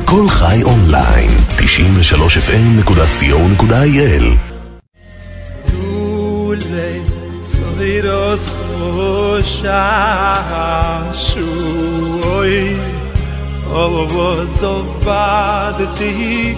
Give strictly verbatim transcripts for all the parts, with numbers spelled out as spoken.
כל חי אונליין, תשעים ושלוש אף אם נקודה סי או נקודה איי אל. Lule, soiros hoshashui, ovozovadti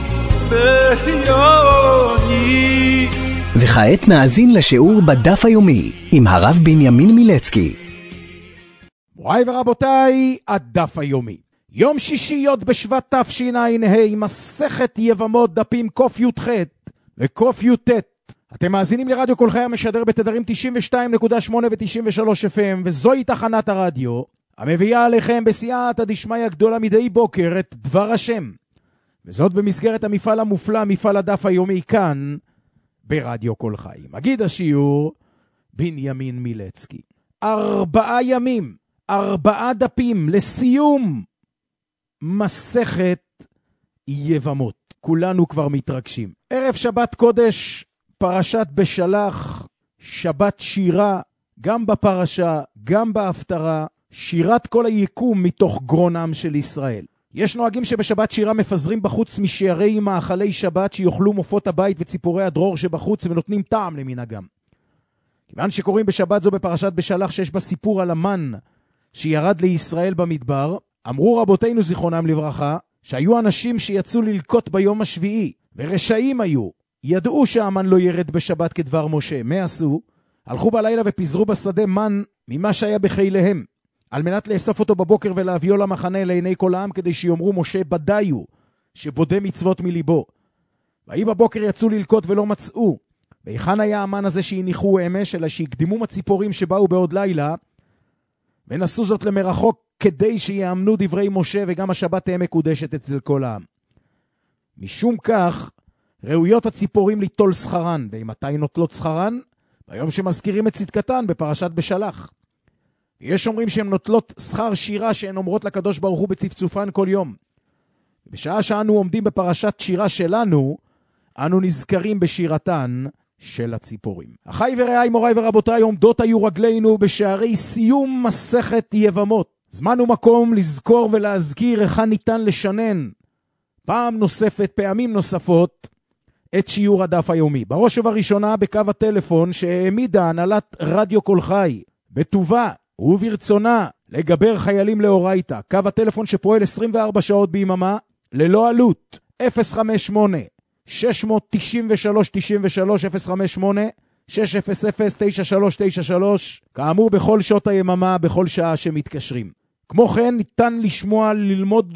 beyoni. וכעת נאזין לשיעור בדף היומי עם הרב בנימין מילצקי. מוריי ורבותיי, הדף היומי. יום שישי י' בשבט תשע"ה, מסכת יבמות דפים ק"ח וק"ט. אתם מאזינים לרדיו כל חי המשדר בתדרים תשעים ושתיים נקודה שמונה ו-תשעים ושלוש אף אם, וזוהי תחנת הרדיו המביאה עליכם בסייעתא דשמיא גדולה מדי בוקר את דבר השם, וזאת במסגרת המפעל המופלא, מפעל הדף היומי, כאן ברדיו כל חי. מגיד השיעור בנימין מילצקי. ארבעה ימים, ארבעה דפים לסיום מסכת יבמות. כולנו כבר מתרגשים. ערב שבת קודש, פרשת בשלח, שבת שירה, גם בפרשה, גם בהפטרה, שירת כל היקום מתוך גרונם של ישראל. יש נוהגים שבשבת שירה מפזרים בחוץ משערי מאכלי שבת שיוכלו מופות הבית וציפורי הדרור שבחוץ ונותנים טעם למנהגם. כיוון שקוראים בשבת זו בפרשת בשלח שיש בה סיפור על המן שירד לישראל במדבר, אמרו רבותינו זיכרונם לברכה שהיו אנשים שיצאו ללקוט ביום השביעי ורשעים היו, ידעו שהמן לא ירד בשבת כדבר משה. מה עשו? הלכו בלילה ופיזרו בשדה מן ממה שהיה בחיליהם, על מנת לאסוף אותו בבוקר ולהביאו למחנה לעיני כל העם, כדי שיאמרו משה בדיו שבודה מצוות מליבו. ויהי בבוקר יצאו ללקוט ולא מצאו. והיכן היה המן הזה שהניחו אמש, אלא שהקדימו הציפורים שבאו בעוד לילה ונסו זאת למרחוק, כדי שיאמנו דברי משה וגם השבת תהיה מקודשת אצל כל העם. משום כך ראויות הציפורים ליטול שכרן. ומתי נוטלות שכרן? ביום שמזכירים את צדקתן בפרשת בשלח. יש אומרים שהן נוטלות שכר שירה שהן אומרות לקדוש ברוך הוא בצפצופן כל יום. בשעה שאנו עומדים בפרשת שירה שלנו, אנו נזכרים בשירתן של הציפורים. אחי ורעי, מוריי ורבותיי, עומדות היו רגלינו בשערי סיום מסכת יבמות. זמן ומקום לזכור ולהזכיר היכן ניתן לשנן פעם נוספת, פעמים נוספות, את שיעור הדף היומי. בראש ובראשונה בקו הטלפון שהעמידה הנהלת רדיו כל חי בטובה וברצונה לגבר חיילים לאורייתא. קו הטלפון שפועל עשרים וארבע שעות ביממה ללא עלות, אפס חמש שמונה שש תשע שלוש תשע שלוש, אפס חמש שמונה שש אפס אפס תשע שלוש תשע שלוש, כאמור בכל שעות היממה, בכל שעה שמתקשרים. כמו כן ניתן לשמוע, ללמוד,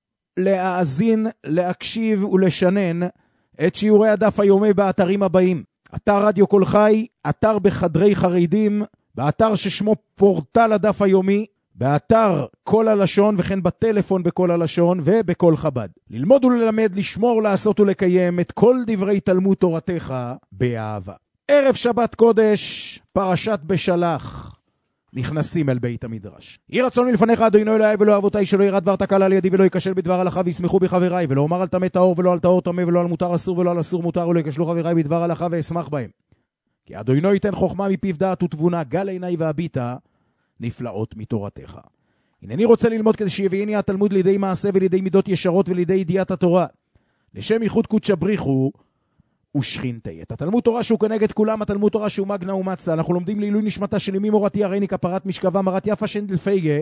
להאזין, להקשיב ולשנן את שיעורי הדף היומי באתרים הבאים: אתר רדיו כל חי, אתר בחדרי חרדים, באתר ששמו פורטל הדף היומי, באתר כל הלשון, וכן בטלפון בכל הלשון ובכל חב"ד. ללמוד וללמד, לשמור, לעשות ולקיים את כל דברי תלמוד תורתך באהבה. ערב שבת קודש, פרשת בשלח, נכנסים אל בית המדרש. יהי רצון מלפניך אדוני אלוהי ולא אבותיי, שלא ירד דבר תקל על ידי ולא ייכשל בדבר הלכה, וישמחו בחבריי, ולא אומר על טמא טהור ולא על טהור טמא, ולא על מותר אסור ולא על אסור מותר, ולא ייכשלו חבריי בדבר הלכה ואשמח בהם. כי אדוני ייתן חוכמה מפיו דעת ותבונה, גל עיני והביטה נפלאות מתורתך. הנני רוצה ללמוד כדי שיביאני התלמוד לידי מעשה ולידי מידות ישרות ולידי ידיעת התורה, לשם ייחוד קודש בריחו ושכינתי. את התלמוד תורה שהוא כנגד כולם, התלמוד תורה שהוא מגנה ומצלה. אנחנו לומדים לעילוי נשמתה של אמי מורתי הרייני כפרת משכבה מרת יפה שנדל פייגה,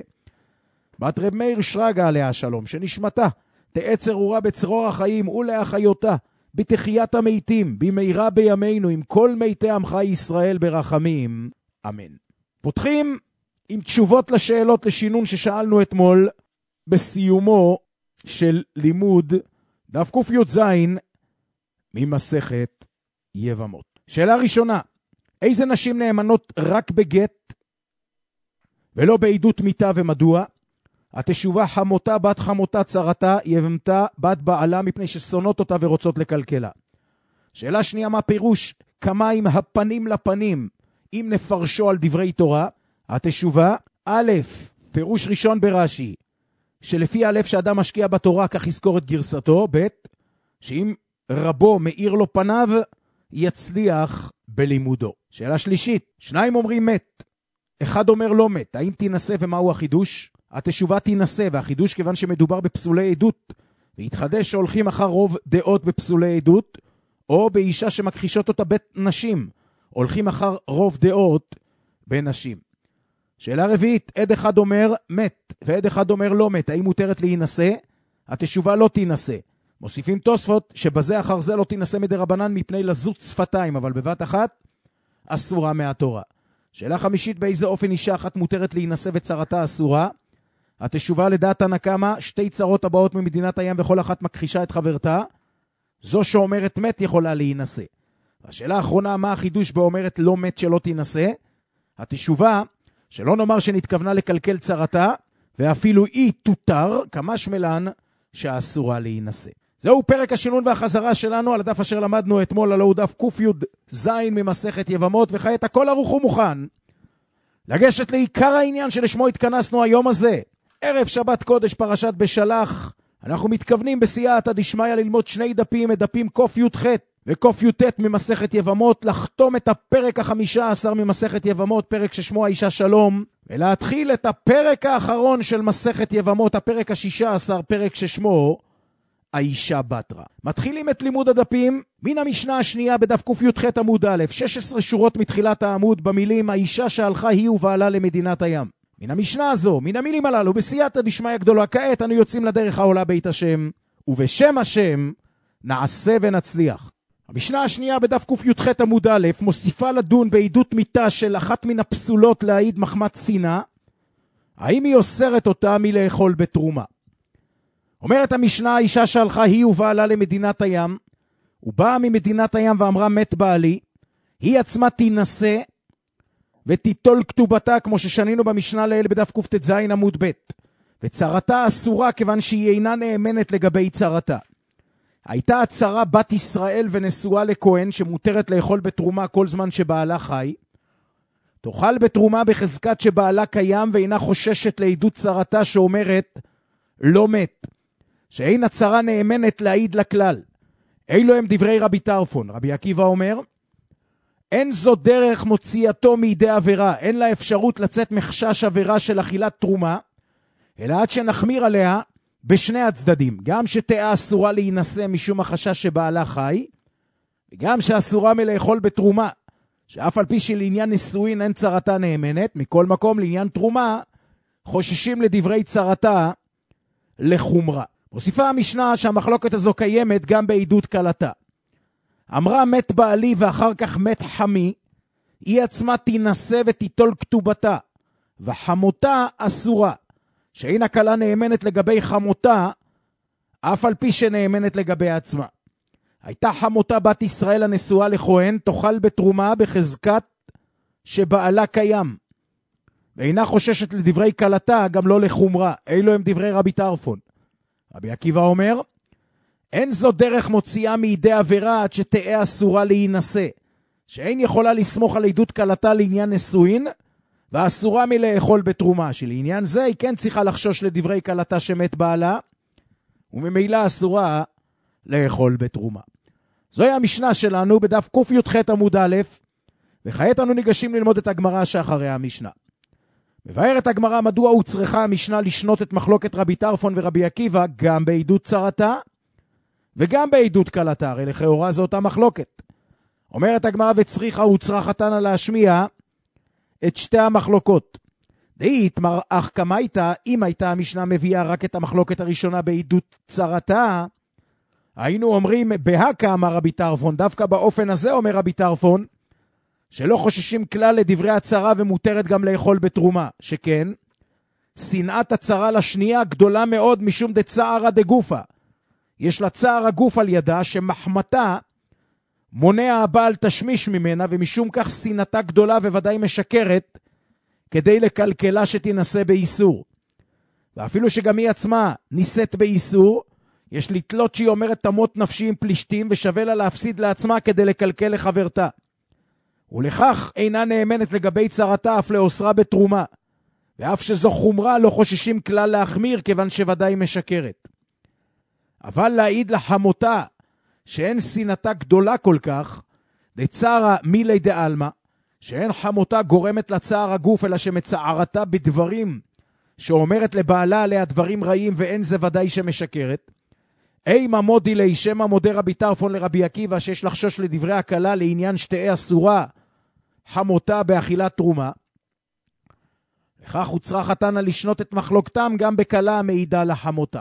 בת רב מאיר שרגא עליה השלום, שנשמתה תהא צרורה בצרור החיים ולהחיותה בתחיית המתים במהרה בימינו עם כל מתי עמך ישראל ברחמים, אמן. פותחים עם תשובות לשאלות לשינון ששאלנו אתמול בסיומו של לימוד דף ק"ז ממסכת יבמות. שאלה ראשונה: איזה נשים נאמנות רק בגט ולא בעדות מיתה ומדוע? התשובה: חמותה בת חמותה צרתה, יבמתה בת בעלה, מפני ששונאות אותה ורוצות לקלקלה. שאלה שנייה: מה פירוש כמים הפנים לפנים אם נפרשו על דברי תורה? התשובה: א', פירוש ראשון ברש"י, שלפי א' שאדם משקיע בתורה כך יזכור את גרסתו, ב', שאם רבו מאיר לו פניו יצליח בלימודו. שאלה שלישית: שניים אומרים מת, אחד אומר לא מת, האם תנסה ומהו החידוש? התשובה: תנסה, והחידוש כיוון שמדובר בפסולי עדות והתחדש שהולכים אחר רוב דעות בפסולי עדות, או באישה שמכחישות אותה בית נשים, הולכים אחר רוב דעות בנשים. שאלה רביעית, עד אחד אומר מת, ועד אחד אומר לא מת, האם מותרת להינשא? התשובה לא תינשא. מוסיפים תוספות שבזה אחר זה לא תינשא מדי רבנן מפני לזות שפתיים, אבל בבת אחת אסורה מהתורה. שאלה חמישית, באיזה אופן אישה אחת מותרת להינשא וצרתה אסורה? התשובה לדעת הנקמה, שתי צרות הבאות ממדינת הים וכל אחת מכחישה את חברתה, זו שאומרת מת יכולה להינשא. והשאלה האחרונה, מה החידוש באומרת לא מת שלא תינשא? התשובה, שלא נאמר שנתכוונה לקלקל צרתה, ואפילו היא תותר, כמש מלן שאסורה להינשא. זהו פרק השינון והחזרה שלנו על הדף אשר למדנו אתמול, הלא הוא דף ק"י זין ממסכת יבמות, וכעת הכל ערוך ומוכן לגשת לעיקר העניין שלשמו התכנסנו היום הזה. ערב שבת קודש פרשת בשלח, אנחנו מתכוונים בסייעתא דשמיא ללמוד שני דפים, את דפים קי"ח וקי"ט ממסכת יבמות, לחתום את הפרק החמישה עשר ממסכת יבמות, פרק ששמו האישה שלום, ולהתחיל את הפרק האחרון של מסכת יבמות, הפרק השישה עשר, פרק ששמו האישה בתרא. מתחילים את לימוד הדפים מן המשנה השנייה בדף קי"ח עמוד א', שש עשרה שורות מתחילת העמוד במילים האישה שהלכה היא ובעלה למדינת הים. מן המשנה הזו, מן המילים הללו, בסייעתא דשמיא גדולה, כעת אנו יוצאים לדרך העולה בית השם, ובשם השם נעשה ונצליח. המשנה השנייה בדף קי"ח עמוד א' מוסיפה לדון בעדות מיתה של אחת מן הפסולות להעיד מחמת שנאה, האם היא אוסרת אותה מלאכול בתרומה. אומרת המשנה, האישה שהלכה היא ובעלה למדינת הים, ובאה ממדינת הים ואמרה מת בעלי, היא עצמה תינשא ותיטול כתובתה, כמו ששנינו במשנה לעיל בדף קט"ז עמוד ב', וצרתה אסורה כיוון שהיא אינה נאמנת לגבי צרתה. הייתה הצרה בת ישראל ונשואה לכהן שמותרת לאכול בתרומה כל זמן שבעלה חי, תאכל בתרומה בחזקת שבעלה קיים ואינה חוששת לעדות צרתה שאומרת לא מת, שאין הצרה נאמנת להעיד לכלל. אלו הם דברי רבי טרפון. רבי עקיבא אומר, אין זו דרך מוציאתו מידי עבירה, אין לה אפשרות לצאת מחשש עבירה של אכילת תרומה, אלא עד שנחמיר עליה בשני הצדדים, גם שתהיה אסורה להינשא משום החשש שבעלה חי, וגם שאסורה מלאכול בתרומה, שאף על פי שלעניין נישואין אין צרתה נאמנת, מכל מקום לעניין תרומה חוששים לדברי צרתה לחומרה. מוסיפה המשנה שהמחלוקת הזו קיימת גם בעדות כלתה. אמרה מת בעלי ואחר כך מת חמי, היא עצמה תינשא ותיטול כתובתה, וחמותה אסורה, שאין הכלה נאמנת לגבי חמותה, אף על פי שנאמנת לגבי עצמה. הייתה חמותה בת ישראל הנשואה לכהן, תאכל בתרומה בחזקת שבעלה קיים, ואינה חוששת לדברי כלתה, גם לא לחומרה. אלו הם דברי רבי טרפון. רבי עקיבא אומר, אין זו דרך מוציאה מידי עבירה עד שתהיה אסורה להינשא, שאין יכולה לסמוך על עדות כלתה לעניין נישואין, ואסורה מלאכול בתרומה, שלעניין זה היא כן צריכה לחשוש לדברי כלתה שמת בעלה, וממילא אסורה לאכול בתרומה. זוהי המשנה שלנו בדף קי"ח עמוד א', וכעת אנו ניגשים ללמוד את הגמרא שאחרי המשנה. מבארת הגמרא מדוע הוצרכה המשנה לשנות את מחלוקת רבי טרפון ורבי עקיבא גם בעדות צרתה וגם בעדות כלתה, הרי לכאורה זו אותה מחלוקת. אומרת הגמרא, וצריכה הוצרכתנה להשמיע את שתי המחלוקות. דאית מרח כמה הייתה, אם הייתה המשנה מביאה רק את המחלוקת הראשונה בעדות צרתה, היינו אומרים בהקה אמר רבי טרפון, דווקא באופן הזה אומר רבי טרפון, שלא חוששים כלל לדברי הצרה ומותרת גם לאכול בתרומה, שכן שנאת הצרה לשנייה גדולה מאוד משום דצערה דגופה. יש לה צער הגוף על ידה שמחמתה מונע הבעל תשמיש ממנה, ומשום כך שנאתה גדולה וודאי משקרת כדי לקלקלה שתנסה באיסור. ואפילו שגם היא עצמה ניסית באיסור, יש לתלות שהיא אומרת תמות נפשי עם פלישתים, ושווה לה להפסיד לעצמה כדי לקלקל לחברתה. ולכך אינה נאמנת לגבי צרתה אף לאוסרה בתרומה, ואף שזו חומרה לא חוששים כלל להחמיר כיוון שוודאי משקרת. אבל להעיד לחמותה שאין שנאתה גדולה כל כך, דצערה מילי דעלמא, שאין חמותה גורמת לצער הגוף אלא שמצערתה בדברים שאומרת לבעלה עליה דברים רעים, ואין זה ודאי שמשקרת. אימה מודי לי שמה מודה רבי טרפון לרבי עקיבא שיש לחשוש לדברי הקלה לעניין שתהי אסורה חמותה באכילת תרומה. לכך הוצרה חתנה לשנות את מחלוקתם גם בקלה המעידה לחמותה.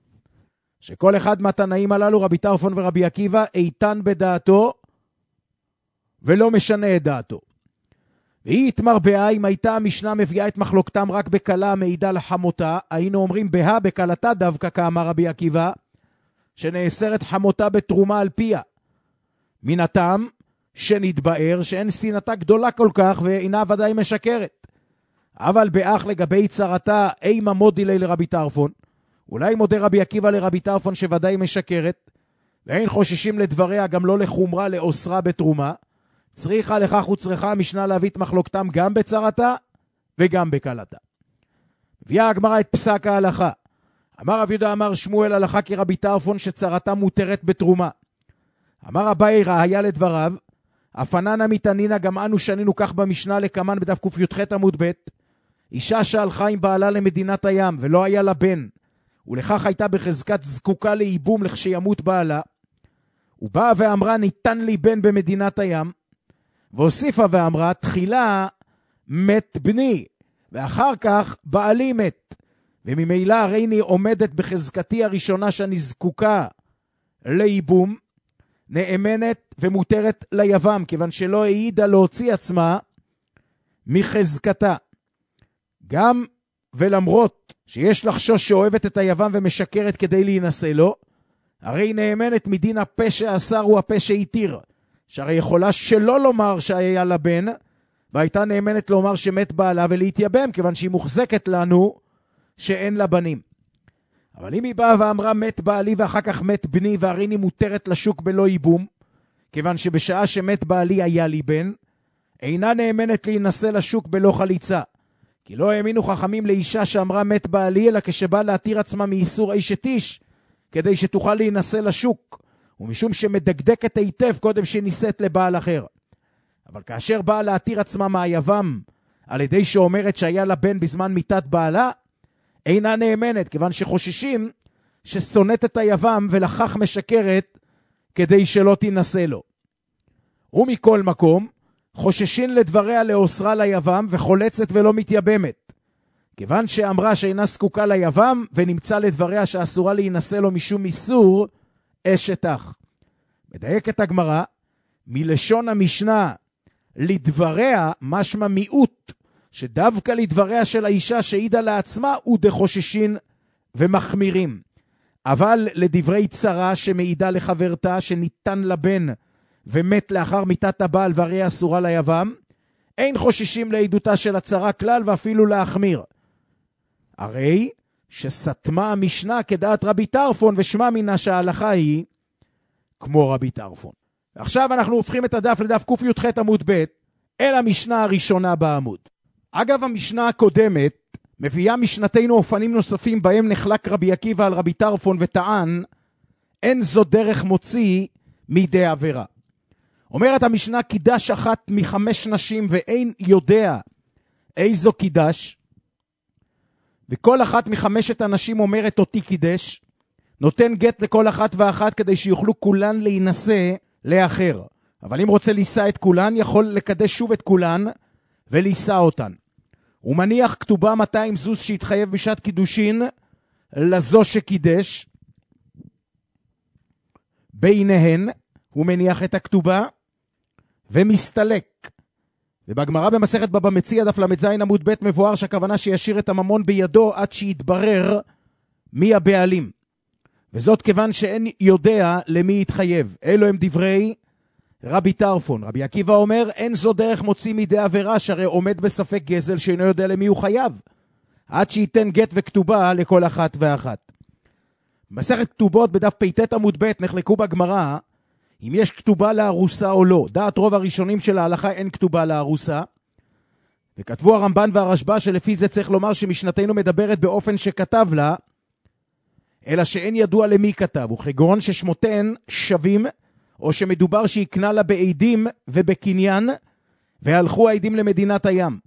שכל אחד מהתנאים הללו, רבי טרפון ורבי עקיבא, איתן בדעתו ולא משנה את דעתו. והיא התמרבעה, אם הייתה המשנה מביאה את מחלוקתם רק בקלה המעידה לחמותה, היינו אומרים בה בקלתה דווקא כאמר רבי עקיבא, שנאסרת חמותה בתרומה על פיה. מן הטעם שנתבאר שאין סינתה גדולה כל כך ואינה ודאי משקרת. אבל באח לגבי צרתה אימה מודי לי לרבי טרפון, אולי מודה רבי עקיבא לרבי טרפון שוודאי משקרת, ואין חוששים לדבריה גם לא לחומרה לאוסרה בתרומה, צריכה לכך וצריכה המשנה להביא את מחלוקתם גם בצרתה וגם בקלתה. הביאה הגמרא את פסק ההלכה. אמר רב יהודה אמר שמואל הלכה כרבי טרפון שצרתה מותרת בתרומה. אמר אביי ראיה לדבריו, אפננה מתענינה גם אנו שנינו כך במשנה לקמן בדף ק"ח עמוד ב', אישה שהלכה עם בעלה למדינת הים ולא היה לה בן, ולכך הייתה בחזקת זקוקה לאיבום לכשימות בעלה, ובאה ואמרה ניתן לי בן במדינת הים, והוסיפה ואמרה תחילה מת בני ואחר כך בעלי מת, וממילא הרי אני עומדת בחזקתי הראשונה שאני זקוקה לאיבום, נאמנת ומותרת ליבם, כיוון שלא העידה להוציא עצמה מחזקתה. גם ולמרות שיש לחשוש שאוהבת את היבם ומשקרת כדי להינשא לו, הרי נאמנת מדין הפה שאסר הוא הפה שהתיר, שהרי יכולה שלא לומר שהיה לה בן, והייתה נאמנת לומר שמת בעלה ולהתייבם, כיוון שהיא מוחזקת לנו שאין לה בנים. אבל אם היא באה ואמרה מת בעלי ואחר כך מת בני, והרי אני מותרת לשוק בלא איבום, כיוון שבשעה שמת בעלי היה לי בן, אינה נאמנת להינשא לשוק בלא חליצה. כי לא האמינו חכמים לאישה שאמרה מת בעלי, אלא כשבא להתיר עצמה מאיסור אשת איש, כדי שתוכל להינשא לשוק, ומשום שמדקדקת היטב קודם שנישאת לבעל אחר. אבל כאשר באה להתיר עצמה מהיבם, על ידי שאומרת שהיה לה בן בזמן מיתת בעלה, אינה נאמנת, כיוון שחוששים ששונאת את היבם ולכך משקרת כדי שלא תינשא לו. ומכל מקום, חוששים לדבריה לאוסרה ליבם וחולצת ולא מתייבמת, כיוון שאמרה שאינה זקוקה ליבם ונמצא לדבריה שאסורה להינשא לו משום איסור אשת אח. מדייקת הגמרא, מלשון המשנה לדבריה משמע מיעוט, שדווקא לדבריה של האישה שהעידה לעצמה הוא דחוששים ומחמירים. אבל לדברי צרה שמעידה לחברתה שניתן לבן ומת לאחר מיתת הבעל והרי אסורה ליבם, אין חוששים לעדותה של הצרה כלל ואפילו להחמיר. הרי שסתמה המשנה כדעת רבי טרפון, ושמה מינה שההלכה היא כמו רבי טרפון. עכשיו אנחנו הופכים את הדף לדף ק"ח עמוד ב' אל המשנה הראשונה בעמוד. אגב, המשנה הקודמת מביאה משנתנו אופנים נוספים בהם נחלק רבי עקיבא על רבי טרפון וטען אין זו דרך מוציא מידי עבירה. אומרת המשנה קידש אחת מחמש נשים ואין יודע איזו קידש, וכל אחת מחמשת הנשים אומרת אותי קידש, נותן גט לכל אחת ואחת כדי שיוכלו כולן להינשא לאחר. אבל אם רוצה לישא את כולן, יכול לקדש שוב את כולן ולישא אותן. הוא מניח כתובה מאתיים זוז שהתחייב בשעת קידושין לזו שקידש ביניהן, הוא מניח את הכתובה ומסתלק. ובגמרא במסכת בבא מציעא דף למד זין עמוד ב' מבואר שהכוונה שישאיר את הממון בידו עד שיתברר מי הבעלים. וזאת כיוון שאין יודע למי יתחייב. אלו הם דברי רבי טרפון. רבי עקיבא אומר אין זו דרך מוציא מידי עבירה, שהרי עומד בספק גזל שאינו יודע למי הוא חייב, עד שייתן גט וכתובה לכל אחת ואחת. מסכת כתובות בדף פ"ט עמוד ב' נחלקו בגמרא אם יש כתובה לארוסה או לא. דעת רוב הראשונים של ההלכה אין כתובה לארוסה, וכתבו הרמב"ן והרשב"א שלפי זה צריך לומר שמשנתנו מדברת באופן שכתב לה, אלא שאין ידוע למי כתב, וכגון ששמותיהן שווים, או שמדובר שיקנה לה בעדים ובקניין, והלכו העדים למדינת הים.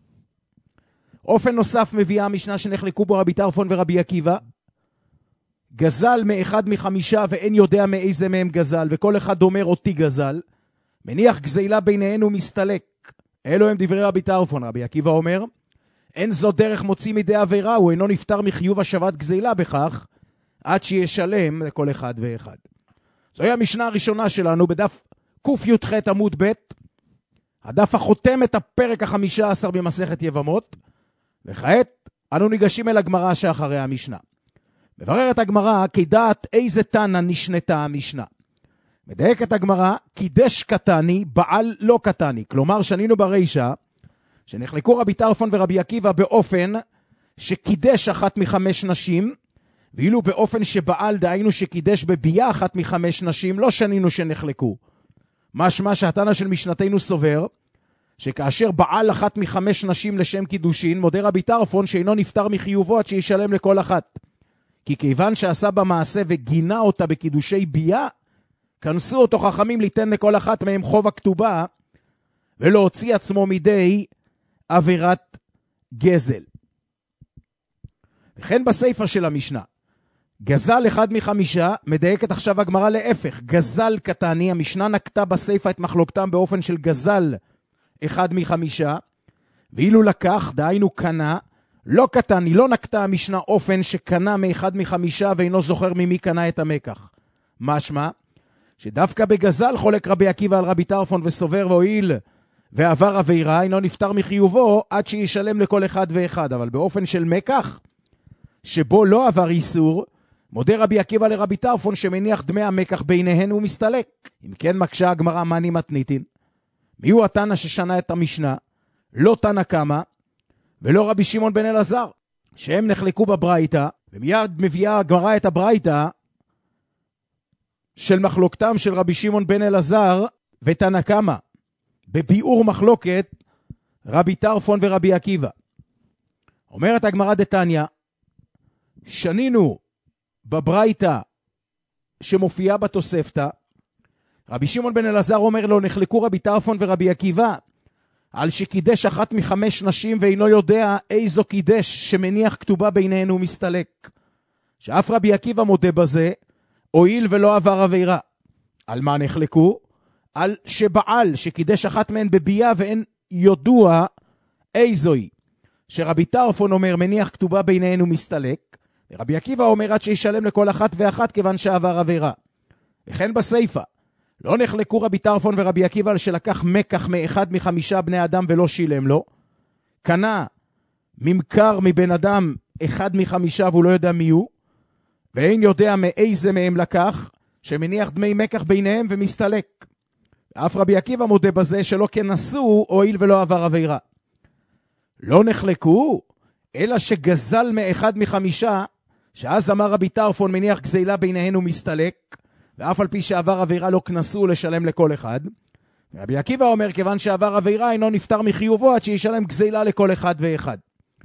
אופן נוסף מביאה המשנה שנחלקו בו רבי טרפון ורבי עקיבא, גזל מאחד מחמישה ואין יודע מאיזה מהם גזל, וכל אחד אומר אותי גזל, מניח גזילה ביניהן ומסתלק. אלו הם דברי רבי טרפון. רבי עקיבא אומר, אין זו דרך מוציא מידי עבירה, הוא אינו נפטר מחיוב השבת גזילה בכך, עד שישלם לכל אחד ואחד. זוהי המשנה הראשונה שלנו בדף קי"ח עמוד ב', הדף החותם את הפרק החמישה עשר במסכת יבמות, וכעת אנו ניגשים אל הגמרא שאחרי המשנה. מבררת הגמרא כדעת איזה תנא נשנתה המשנה. מדייקת הגמרא, קידש קטני, בעל לא קטני. כלומר, שנינו ברישה, שנחלקו רבי טרפון ורבי עקיבא באופן שקידש אחת מחמש נשים, ואילו באופן שבעל, דהיינו שקידש בבייה אחת מחמש נשים, לא שנינו שנחלקו. משמע שהתנא של משנתנו סובר, שכאשר בעל אחת מחמש נשים לשם קידושין, מודה רבי טרפון שאינו נפטר מחיובו עד שישלם לכל אחת. כי כיוון שעשה במעשה וגינה אותה בקידושי בייה, כנסו אותו חכמים ליתן לכל אחת מהם חוב הכתובה, ולהוציא עצמו מידי עבירת גזל. וכן בספר של המשנה, גזל אחד מחמישה, מדייקת עכשיו הגמרא להפך, גזל קטני, המשנה נקטה בספר את מחלוקתם באופן של גזל אחד מחמישה, ואילו לקח, דהיינו קנה, לא קטני, לא נקטה המשנה אופן שקנה מאחד מחמישה ואינו זוכר ממי קנה את המקח. משמע, שדווקא בגזל חולק רבי עקיבא על רבי טרפון וסובר והועיל ועבר עבירה, אינו נפטר מחיובו עד שישלם לכל אחד ואחד. אבל באופן של מקח, שבו לא עבר איסור, מודה רבי עקיבא לרבי טרפון שמניח דמי המקח ביניהן ומסתלק. אם כן מקשה הגמרא מני מתניתין. מי הוא התנא ששנה את המשנה? לא תנא קמא ולא רבי שמעון בן אלעזר, שהם נחלקו בברייתא, ומיד מביאה הגמרא את הברייתא של מחלוקתם של רבי שמעון בן אלעזר ותנא קמא, בביאור מחלוקת רבי טרפון ורבי עקיבא. אומרת הגמרא דתניא, שנינו בברייתא שמופיעה בתוספתא, רבי שמעון בן אלעזר אומר לו, נחלקו רבי טרפון ורבי עקיבא, על שקידש אחת מחמש נשים ואינו יודע איזו קידש שמניח כתובה ביניהן ומסתלק. שאף רבי עקיבא מודה בזה, הועיל ולא עבר עבירה. על מה נחלקו? על שבעל שקידש אחת מהן בבייה ואין יודוע איזוהי. שרבי טרפון אומר מניח כתובה ביניהן ומסתלק, ורבי עקיבא אומר עד שישלם לכל אחת ואחת כיוון שעבר עבירה. וכן בסייפה, לא נחלקו רבי טרפון ורבי עקיבא על שלקח מקח מאחד מחמישה בני אדם ולא שילם לו, קנה ממכר מבן אדם אחד מחמישה והוא לא יודע מי הוא, ואין יודע מאיזה מהם לקח, שמניח דמי מקח ביניהם ומסתלק. אף רבי עקיבא מודה בזה שלא כנסו הועיל ולא עבר עבירה. לא נחלקו, אלא שגזל מאחד מחמישה, שאז אמר רבי טרפון מניח גזילה ביניהן ומסתלק, ואף על פי שעבר עבירה לא כנסו לשלם לכל אחד. רבי עקיבא אומר כיוון שעבר עבירה אינו נפטר מחיובו עד שישלם גזילה לכל אחד ואחד.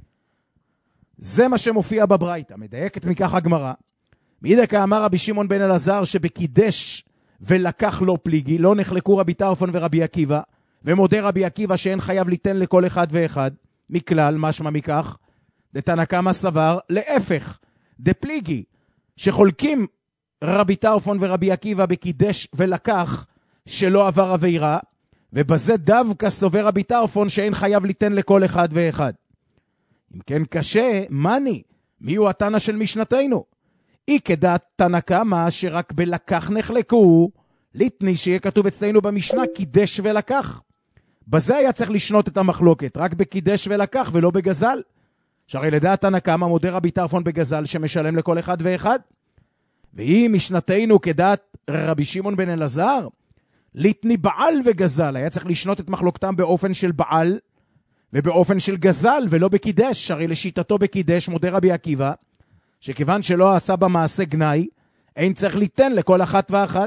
זה מה שמופיע בברייתא. מדייקת מכך הגמרא, מידקה אמר רבי שמעון בן אלעזר שבקידש ולקח לא פליגי, לא נחלקו רבי טרפון ורבי עקיבא, ומודה רבי עקיבא שאין חייב ליתן לכל אחד ואחד, מכלל, משמע מכך, דתנא קמא סבר, להפך, דפליגי, שחולקים רבי טרפון ורבי עקיבא בקידש ולקח שלא עבר עבירה, ובזה דווקא סובר רבי טרפון שאין חייב ליתן לכל אחד ואחד. אם כן קשה, מני, מי הוא התנא של משנתנו? אי כדעת תנא קמא שרק בלקח נחלקו, ליתני שיהיה כתוב אצלנו במשנה קידש ולקח. בזה היה צריך לשנות את המחלוקת, רק בקידש ולקח ולא בגזל. שהרי לדעת תנא קמא מודה רבי טרפון בגזל שמשלם לכל אחד ואחד. והיא משנתנו כדעת רבי שמעון בן אלעזר, ליתני בעל וגזל. היה צריך לשנות את מחלוקתם באופן של בעל ובאופן של גזל ולא בקידש. הרי לשיטתו בקידש מודה רבי עקיבא, שכיוון שלא עשה במעשה גנאי, אין צריך ליתן לכל אחת ואחת.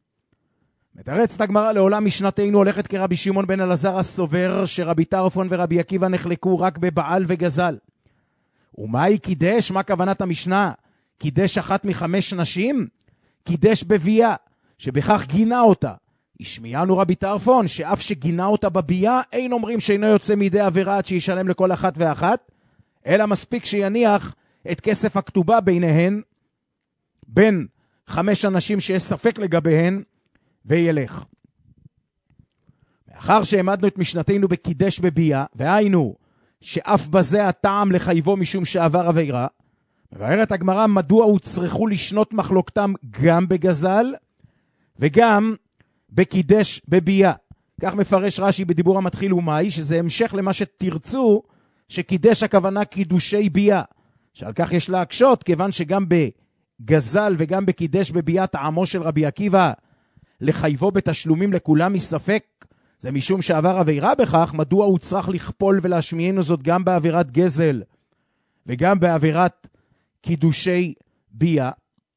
מתרצת הגמרא לעולם משנתנו הולכת כרבי שמעון בן אלעזר הסובר שרבי טרפון ורבי עקיבא נחלקו רק בבעל וגזל. ומהי קידש? מה כוונת המשנה? קידש אחת מחמש נשים? קידש בבייה, שבכך גינה אותה. השמיענו רבי טרפון שאף שגינה אותה בבייה, אין אומרים שאינו יוצא מידי עבירה עד שישלם לכל אחת ואחת, אלא מספיק שיניח את כסף הכתובה ביניהן בין חמש אנשים שיש ספק לגביהן, וילך. מאחר שהעמדנו את משנתנו בקידש בבייה, והיינו שאף בזה הטעם לחייבו משום שעבר עבירה, מבארת הגמרא מדוע הוצרכו לשנות מחלוקתם גם בגזל, וגם בקידש בבייה. כך מפרש רש"י בדיבור המתחיל ומאי, שזה המשך למה שתרצו, שקידש הכוונה קידושי בייה. שעל כך יש להקשות, כיוון שגם בגזל וגם בקידש בבייה, טעמו של רבי עקיבא לחייבו בתשלומים לכולם מספק, זה משום שעבר עבירה בכך, מדוע הוא צריך לכפול ולהשמיענו זאת גם בעבירת גזל וגם בעבירת קידושי בייה.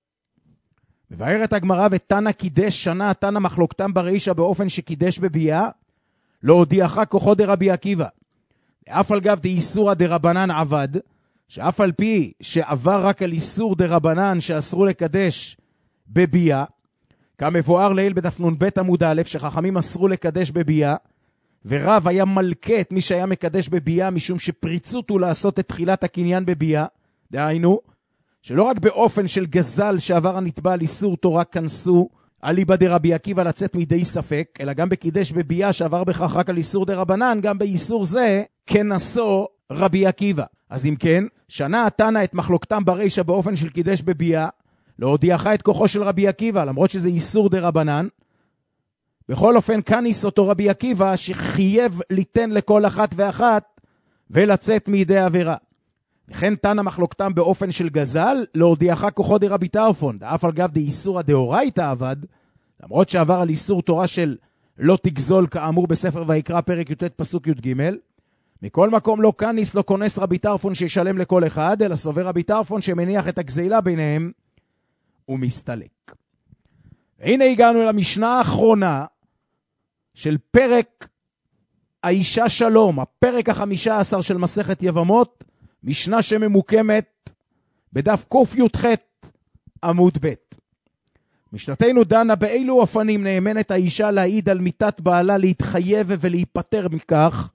מבארת הגמרא ותנא קידש שנה, תנא מחלוקתם ברישא באופן שקידש בבייה, לא הודיעך כוחו דרבי עקיבא. אף על גב דאיסורא דרבנן עבד, שאף על פי שעבר רק על איסור דרבנן שאסרו לקדש בבייה, כמבואר לעיל בדף נ"ב עמוד א', שחכמים אסרו לקדש בבייה, ורב היה מלכה את מי שהיה מקדש בבייה, משום שפריצות הוא לעשות את תחילת הקניין בבייה, דהיינו, שלא רק באופן של גזל שעבר הנתבע על איסור תורה כנסו, אליבא דרבי עקיבא לצאת מידי ספק, אלא גם בקידש בבייה שעבר בכך רק על איסור דרבנן, גם באיסור זה כנסו רבי עקיבא. אז אם כן, שנה התנא את מחלוקתם ברישא באופן של קידש בבייה, לא הודיעך את כוחו של רבי עקיבא, למרות שזה איסור דרבנן. בכל אופן, כניס אותו רבי עקיבא שחייב ליתן לכל אחת ואחת ולצאת מידי עבירה. לכן תנא מחלוקתם באופן של גזל, לא הודיעך כוחו דרבי טרפון, דאף על גב דאיסורא דאורייתא עבד, למרות שעבר על איסור תורה של לא תגזול כאמור בספר ויקרא פרק י"ט פסוק י"ג, מכל מקום לא כניס לא כונס רבי טרפון שישלם לכל אחד, אלא סובר רבי טרפון שמניח את הגזילה ביניהם ומסתלק. והנה הגענו למשנה האחרונה של פרק האישה שלום, הפרק החמישה עשר של מסכת יבמות, משנה שממוקמת בדף ק"ח עמוד ב'. משנתנו דנה באילו אופנים נאמנת האישה להעיד על מיתת בעלה, להתחייב ולהיפטר מכך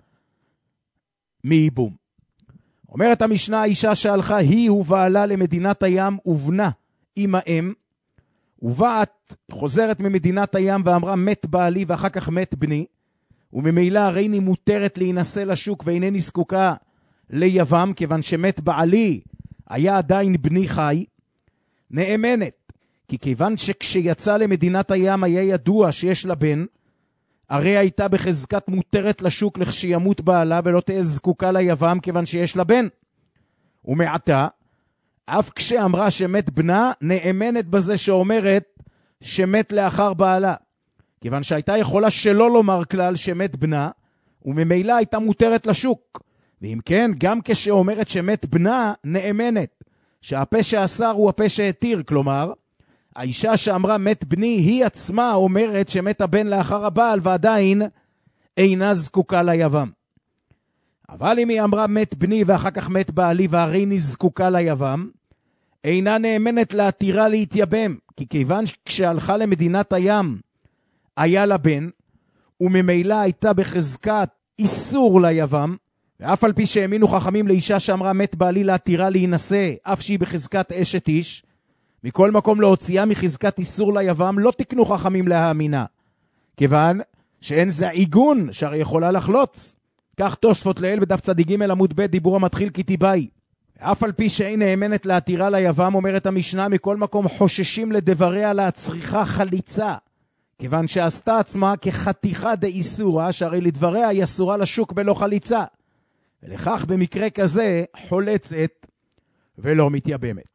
מייבום. אומרת המשנה, האישה שהלכה היא ובעלה למדינת הים ובנה עם האם, ובאת חוזרת ממדינת הים ואמרה מת בעלי ואחר כך מת בני, וממילא הרי אני מותרת להינשא לשוק ואינני זקוקה ליבם, כיוון שמת בעלי היה עדיין בני חי, נאמנת, כי כיוון שכשיצא למדינת הים היה ידוע שיש לה בן, הרי הייתה בחזקת מותרת לשוק לכשימות בעלה, ולא תהיה זקוקה ליבם כיוון שיש לה בן. ומעתה, אף כשאמרה שמת בנה, נאמנת בזה שאומרת שמת לאחר בעלה, כיוון שהייתה יכולה שלא לומר כלל שמת בנה, וממילא הייתה מותרת לשוק. ואם כן, גם כשאומרת שמת בנה, נאמנת, שהפה שאסר הוא הפה שהתיר, כלומר, האישה שאמרה מת בני, היא עצמה אומרת שמת הבן לאחר הבעל, ועדיין אינה זקוקה ליבם. אבל אם היא אמרה מת בני ואחר כך מת בעלי, והרי היא זקוקה ליבם, אינה נאמנת להתירה להתייבם, כי כיוון כשהלכה למדינת הים היה לה בן, וממילא הייתה בחזקת איסור ליבם, ואף על פי שהאמינו חכמים לאישה שאמרה מת בעלי להתירה להינשא, אף שהיא בחזקת אשת איש, מכל מקום להוציאה מחזקת איסור ליבם, לא תקנו חכמים להאמינה, כיוון שאין זה עיגון שהרי יכולה לחלוץ. כך תוספות לעיל בדף צדיק ג' עמוד ב', דיבור המתחיל כתיבאי. אף על פי שאין נאמנת להתירה ליבם, אומרת המשנה, מכל מקום חוששים לדבריה להצריכה חליצה, כיוון שעשתה עצמה כחתיכה דאיסורה, שהרי לדבריה היא אסורה לשוק בלא חליצה, ולכך במקרה כזה חולצת ולא מתייבמת.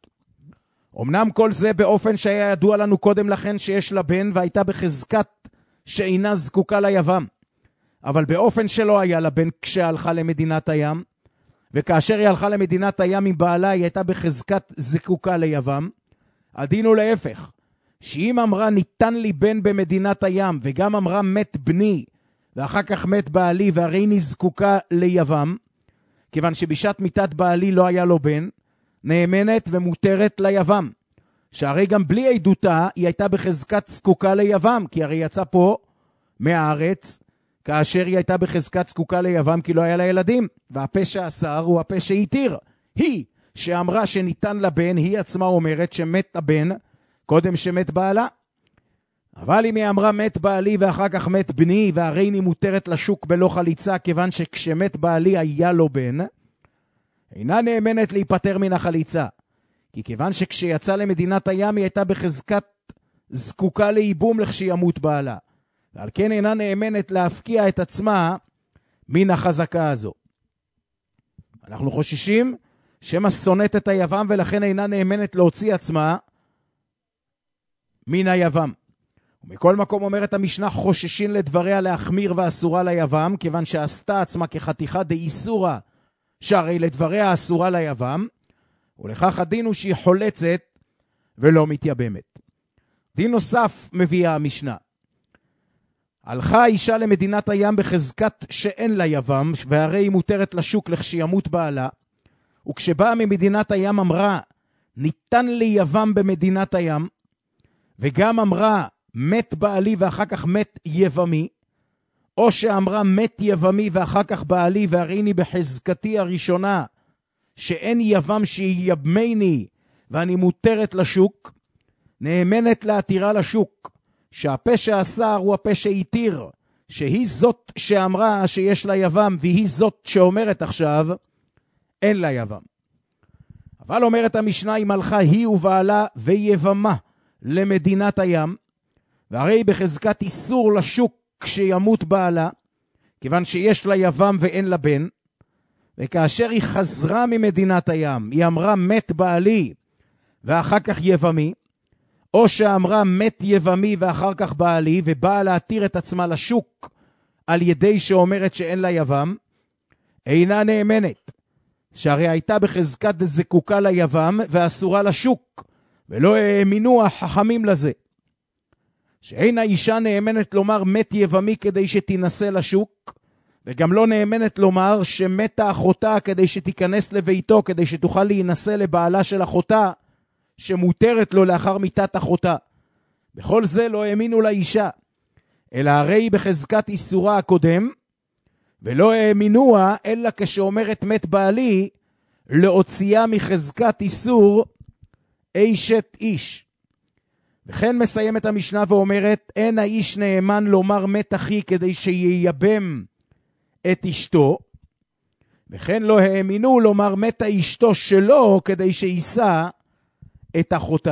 אמנם כל זה באופן שהיה ידוע לנו קודם לכן שיש לה בן, והייתה בחזקת שאינה זקוקה ליבם, אבל באופן שלא היה לה בן כשהלכה למדינת הים, וכאשר היא הלכה למדינת הים עם בעלה היא הייתה בחזקת זקוקה ליבם. הדין הוא להפך, שאם אמרה ניתן לי בן במדינת הים, וגם אמרה מת בני ואחר כך מת בעלי, והרי היא זקוקה ליבם, כיוון שבשעת מיתת בעלי לא היה לו בן, נאמנת ומותרת ליבם, שהרי גם בלי עדותה היא הייתה בחזקת זקוקה ליבם, כי הרי יצא פה מהארץ כאשר היא הייתה בחזקת זקוקה ליבם, כי לא היה לה ילדים, והפה שאסר הוא הפה שהתיר. היא שאמרה שניתן לבן, היא עצמה אומרת שמת הבן קודם שמת בעלה. אבל אם היא אמרה מת בעלי ואחר כך מת בני, והרי היא מותרת לשוק בלא חליצה, כיוון שכשמת בעלי היה לו בן, אינה נאמנת להיפטר מן החליצה. כי כיוון שכשיצא למדינת הים היא הייתה בחזקת זקוקה לאיבום לכשימות בעלה. ועל כן אינה נאמנת להפקיע את עצמה מן החזקה הזו. אנחנו חוששים שמה שונאת את היבם, ולכן אינה נאמנת להוציא עצמה מן היבם. ומכל מקום אומרת המשנה, חוששים לדבריה להחמיר ואסורה ליבם, כיוון שעשתה עצמה כחתיכה דאיסורה, שהרי לדבריה אסורה ליבם, ולכך הדין הוא שהיא חולצת ולא מתייבמת. דין נוסף מביאה המשנה. הלכה האישה למדינת הים בחזקת שאין לה יבם, והרי היא מותרת לשוק לכשימות בעלה, וכשבאה ממדינת הים אמרה, ניתן לי יבם במדינת הים, וגם אמרה, מת בעלי ואחר כך מת יבמי, או שאמרה מת יבמי ואחר כך בעלי, והרי אני בחזקתי הראשונה, שאין יבם שיבמני ואני מותרת לשוק, נאמנת להתירה לשוק, שהפה שאסר הוא הפה שהתיר, שהיא זאת שאמרה שיש לה יבם, והיא זאת שאומרת עכשיו, אין לה יבם. אבל אומרת המשנה, אם הלכה היא ובעלה ויבמה למדינת הים, והרי בחזקת איסור לשוק כשימות בעלה, כיוון שיש לה יבם ואין לה בן, וכאשר היא חזרה ממדינת הים, היא אמרה מת בעלי ואחר כך יבמי, או שאמרה מת יבמי ואחר כך בעלי, ובאה להתיר את עצמה לשוק על ידי שאומרת שאין לה יבם, אינה נאמנת, שהרי הייתה בחזקת זקוקה ליבם ואסורה לשוק, ולא האמינו החכמים לזה. שאין האישה נאמנת לומר מת יבמי כדי שתינסה לשוק, וגם לא נאמנת לומר שמתה אחותה כדי שתיכנס לביתו, כדי שתוכל להינשא לבעלה של אחותה, שמותרת לו לאחר מיתת אחותה. בכל זה לא האמינו לאישה, אלא הרי בחזקת איסורה הקודם, ולא האמינוה אלא כשאומרת מת בעלי, להוציאה מחזקת איסור אשת איש. וכן מסיימת המשנה ואומרת, אין האיש נאמן לומר מת אחי כדי שייבם את אשתו, וכן לא האמינו לומר מתה אשתו שלו כדי שיישא את אחותה.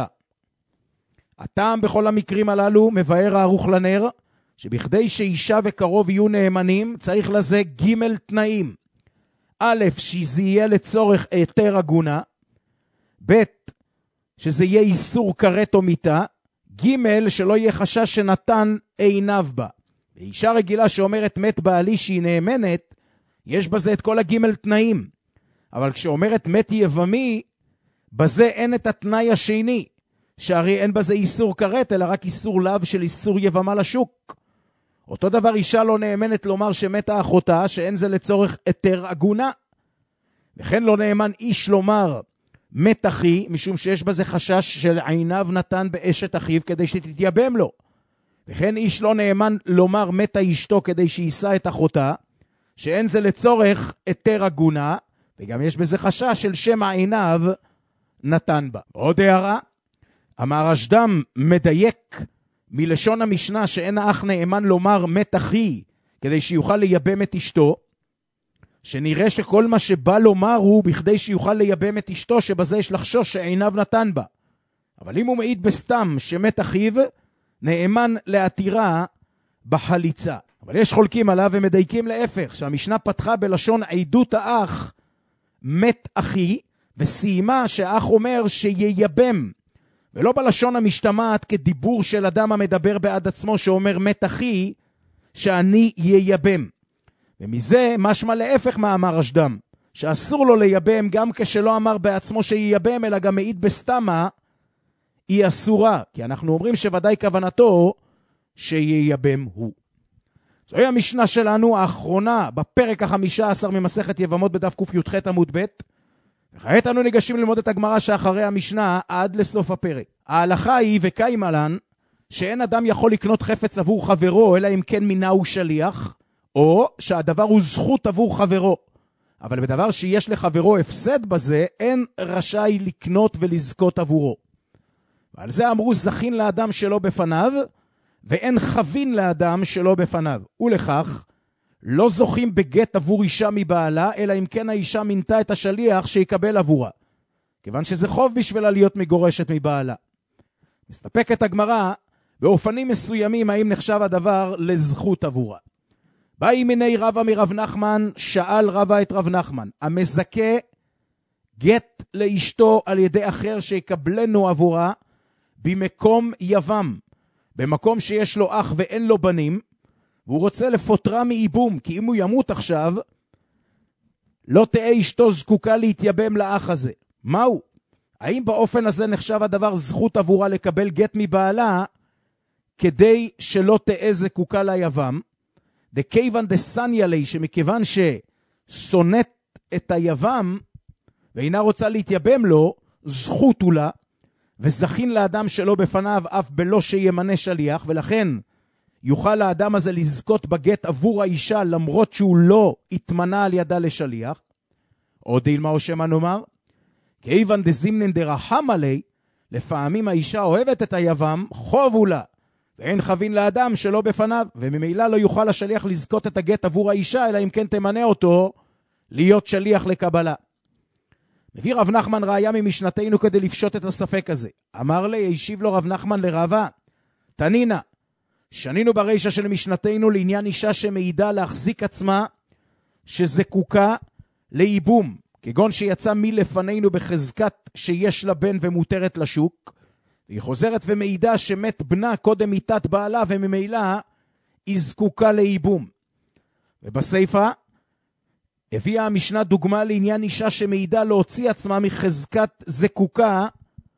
הטעם בכל המקרים הללו מבאר הערוך לנר, שבכדי שאישה וקרוב יהיו נאמנים, צריך לזה ג' תנאים. א', שזה יהיה לצורך היתר עגונה, ב', שזה יהיה איסור כרת או מיתה, ג', שלא יהיה חשש שנתן עיניו בה. ואישה רגילה שאומרת מת בעלי שהיא נאמנת, יש בזה את כל הג' תנאים. אבל כשאומרת מת יבמי, בזה אין את התנאי השני, שהרי אין בזה איסור כרת, אלא רק איסור לאו של איסור יבמה לשוק. אותו דבר אישה לא נאמנת לומר שמתה אחותה, שאין זה לצורך היתר עגונה. וכן לא נאמן איש לומר מת אחי, משום שיש בזה חשש של עיניו נתן באשת אחיו כדי שתתייבם לו. וכן איש לא נאמן לומר מתה אשתו כדי שיישא את אחותה, שאין זה לצורך היתר עגונה, וגם יש בזה חשש של שמא עיניו נתן בה. עוד הערה, המהרשד"ם מדייק מלשון המשנה שאין האח נאמן לומר מת אחי כדי שיוכל לייבם את אשתו, שנראה שכל מה שבא לומר הוא בכדי שיוכל לייבם את אשתו, שבזה יש לחשוש שעיניו נתן בה. אבל אם הוא מעיד בסתם שמת אחיו, נאמן להתירה בחליצה. אבל יש חולקים עליו ומדייקים להפך, שהמשנה פתחה בלשון עדות האח מת אחי, וסיימה שהאח אומר שייבם, ולא בלשון המשתמעת כדיבור של אדם המדבר בעד עצמו שאומר מת אחי, שאני ייבם. ומזה משמע להפך מאמר רשד"ם, שאסור לו לייבם גם כשלא אמר בעצמו שייבם, אלא גם מעיד בסתמה, היא אסורה, כי אנחנו אומרים שוודאי כוונתו שייבם הוא. זוהי המשנה שלנו האחרונה בפרק החמישה עשר ממסכת יבמות בדף ק"ח עמוד ב', וכעת אנו ניגשים ללמוד את הגמרא שאחרי המשנה עד לסוף הפרק. ההלכה היא וקיימה לן, שאין אדם יכול לקנות חפץ עבור חברו, אלא אם כן מינהו שליח, או שהדבר הוא זכות עבור חברו. אבל בדבר שיש לחברו הפסד בזה, אין רשאי לקנות ולזכות עבורו. ועל זה אמרו זכין לאדם שלא בפניו, ואין חבין לאדם שלא בפניו. ולכך, לא זוכים בגט עבור אישה מבעלה, אלא אם כן האישה מינתה את השליח שיקבל עבורה. כיוון שזה חוב בשבילה להיות מגורשת מבעלה. מסתפקת הגמרא, באופנים מסוימים האם נחשב הדבר לזכות עבורה. באי מיני רבא מרב נחמן, שאל רבא את רב נחמן, המזכה גט לאשתו על ידי אחר שיקבלנו עבורה, במקום יבם, במקום שיש לו אח ואין לו בנים, והוא רוצה לפוטרה מאיבום, כי אם הוא ימות עכשיו, לא תהיה אשתו זקוקה להתייבם לאח הזה. מהו? האם באופן הזה נחשב הדבר זכות עבורה לקבל גט מבעלה, כדי שלא תהיה זקוקה ליבם? דכיוון דסניה לי, שמכיוון ששונאת את היבם, ואינה רוצה להתייבם לו, זכות הוא לה, וזכין לאדם שלא בפניו אף בלא שימנה שליח, ולכן יוכל האדם הזה לזכות בגט עבור האישה, למרות שהוא לא התמנה על ידה לשליח. או דילמה או שמה נאמר, כיוון דזימנין דרחם עלי, לפעמים האישה אוהבת את היבם, חוב הוא לה, ואין חבין לאדם שלא בפניו, וממילא לא יוכל השליח לזכות את הגט עבור האישה, אלא אם כן תמנה אותו להיות שליח לקבלה. מביא רב נחמן ראיה ממשנתנו כדי לפשוט את הספק הזה. אמר לי, הישיב לו רב נחמן לרבה, תנינה, שנינו ברישה של משנתנו לעניין אישה שמעידה להחזיק עצמה שזקוקה לאיבום, כגון שיצא מלפנינו בחזקת שיש לה בן ומותרת לשוק, והיא חוזרת ומעידה שמת בנה קודם מיתת בעלה וממילא היא זקוקה לאיבום. ובסייפה הביאה המשנה דוגמה לעניין אישה שמעידה להוציא עצמה מחזקת זקוקה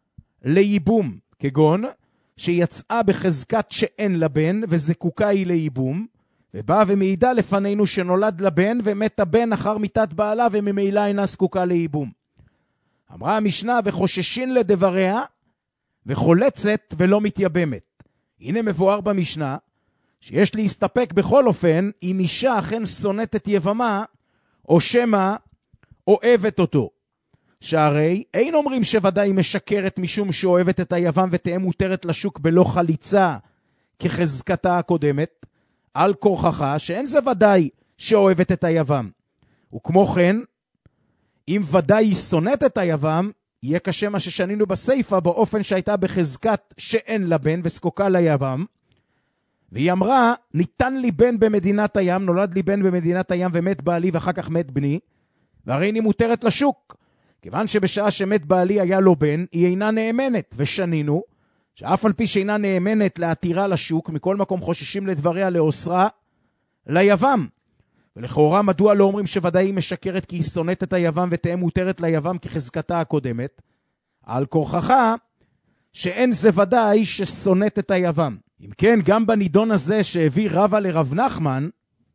לאיבום, כגון שיצאה בחזקת שאין לבן וזקוקה היא לאיבום, ובאה ומעידה לפנינו שנולד לבן ומת הבן אחר מיתת בעלה וממילא אינה זקוקה לאיבום. אמרה המשנה וחוששין לדבריה וחולצת ולא מתייבמת. הנה מבואר במשנה שיש להסתפק בכל אופן אם אישה אכן שונאת את יבמה או שמה אוהבת אותו. שהרי אין אומרים שוודאי משקרת משום שאוהבת את היבם ותהיה מותרת לשוק בלא חליצה כחזקתה הקודמת, על כורחך שאין זה ודאי שאוהבת את היבם. וכמו כן, אם ודאי היא שונאת את היבם, יהיה קשה מה ששנינו בסייפה באופן שהייתה בחזקת שאין לה בן וזקוקה ליבם, והיא אמרה, ניתן לי בן במדינת הים, נולד לי בן במדינת הים ומת בעלי ואחר כך מת בני, והרי היא מותרת לשוק. כיוון שבשעה שמת בעלי היה לו בן, היא אינה נאמנת, ושנינו, שאף על פי שאינה נאמנת להתירה לשוק, מכל מקום חוששים לדבריה לאוסרה ליבם. ולכאורה מדוע לא אומרים שוודאי היא משקרת כי היא שונאת את היבם ותהיה מותרת ליבם כחזקתה הקודמת? על כורחך שאין זה ודאי ששונאת את היבם. אם כן, גם בנידון הזה שהביא רבא לרב נחמן,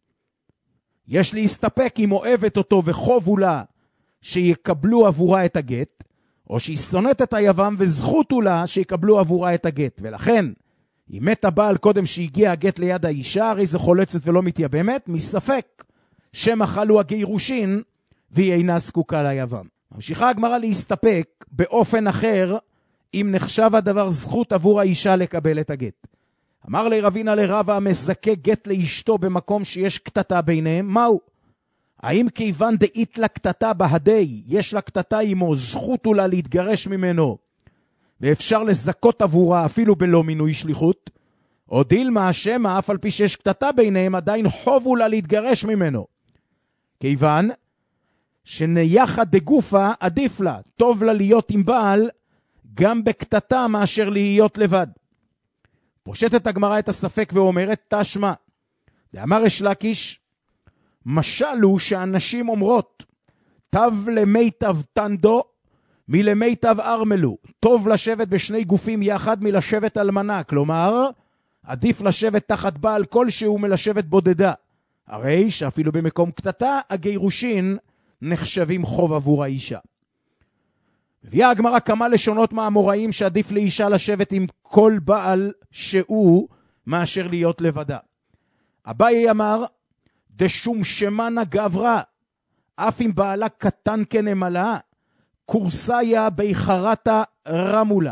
יש להסתפק אם אוהבת אותו וחובו לה שיקבלו עבורה את הגט, או שהיא שונאת את היבם וזכותו לה שיקבלו עבורה את הגט. ולכן, אם מת הבעל קודם שהגיע הגט ליד האישה, הרי זה חולצת ולא מתייבמת, מספק שמחלו הגירושין והיא אינה זקוקה ליבם. ממשיכה הגמרא להסתפק באופן אחר אם נחשב הדבר זכות עבור האישה לקבל את הגט. אמר לי רבינה לרבא המזכה גט לאשתו במקום שיש קטטה ביניהם, מהו? האם כיוון דאית לה קטטה בהדי, יש לה קטטה עמו, זכות לה להתגרש ממנו, ואפשר לזכות עבורה אפילו בלא מינוי שליחות? או דילמה השמה, אף על פי שיש קטטה ביניהם, עדיין חובו לה להתגרש ממנו. כיוון שנייחא דגופה עדיף לה, טוב לה להיות עם בעל, גם בקטטה מאשר להיות לבד. פושטת הגמרא את הספק ואומרת תשמע, דאמר יש לקיש, משל הוא שאנשים אומרות, תב למיטב תנדו, מלמיטב ארמלו, טוב לשבת בשני גופים יחד מלשבת אלמנה, כלומר, עדיף לשבת תחת בעל כלשהו מלשבת בודדה. הרי שאפילו במקום קטטה, הגירושין נחשבים חוב עבור האישה. מביאה הגמרא כמה לשונות מהאמוראים שעדיף לאישה לשבת עם כל בעל שהוא מאשר להיות לבדה. אביי אמר, דשום שמנה גברה, אף אם בעלה קטן כנמלה, קורסיה ביחרתה רמולה.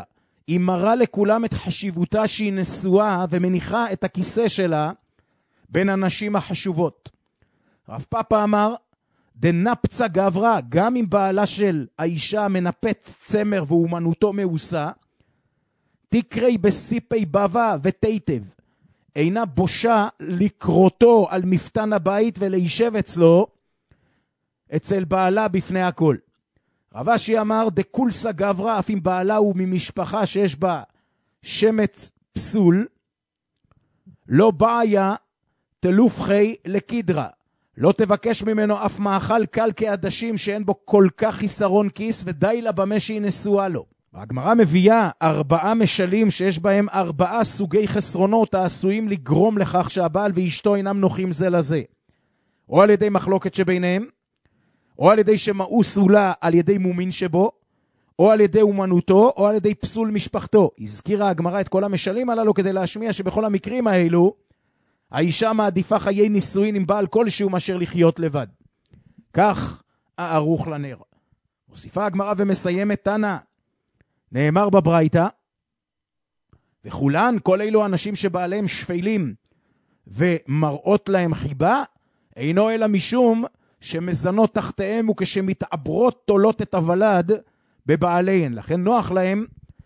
היא מראה לכולם את חשיבותה שהיא נשואה ומניחה את הכיסא שלה בין הנשים החשובות. רב פאפה אמר, דנפצה גברא, גם אם בעלה של האישה מנפץ צמר ואומנותו מעושה, תקרי בסיפי בבה ותיטב, אינה בושה לקרותו על מפתן הבית ולהישב אצלו, אצל בעלה בפני הכל. רב אשי אמר, דקולסה גברא, אף אם בעלה הוא ממשפחה שיש בה שמץ פסול, לא בעיה תלופחי לקדרה, לא תבקש ממנו אף מאכל קל כעדשים שאין בו כל כך חיסרון כיס, ודי לה במה שהיא נשואה לו. והגמרא מביאה ארבעה משלים שיש בהם ארבעה סוגי חסרונות העשויים לגרום לכך שהבעל ואשתו אינם נוחים זה לזה. או על ידי מחלוקת שביניהם, או על ידי שמאוס אולה על ידי מומין שבו, או על ידי אומנותו, או על ידי פסול משפחתו. הזכירה הגמרא את כל המשלים הללו כדי להשמיע שבכל המקרים האלו, האישה מעדיפה חיי נישואין עם בעל כלשהו מאשר לחיות לבד. כך הערוך לנר. מוסיפה הגמרא ומסיימת תנא. נאמר בברייתא, וכולן, כל אלו אנשים שבעליהם שפלים ומראות להם חיבה, אינו אלא משום שמזנות תחתיהם וכשמתעברות תולות את הוולד בבעליהן. לכן נוח להם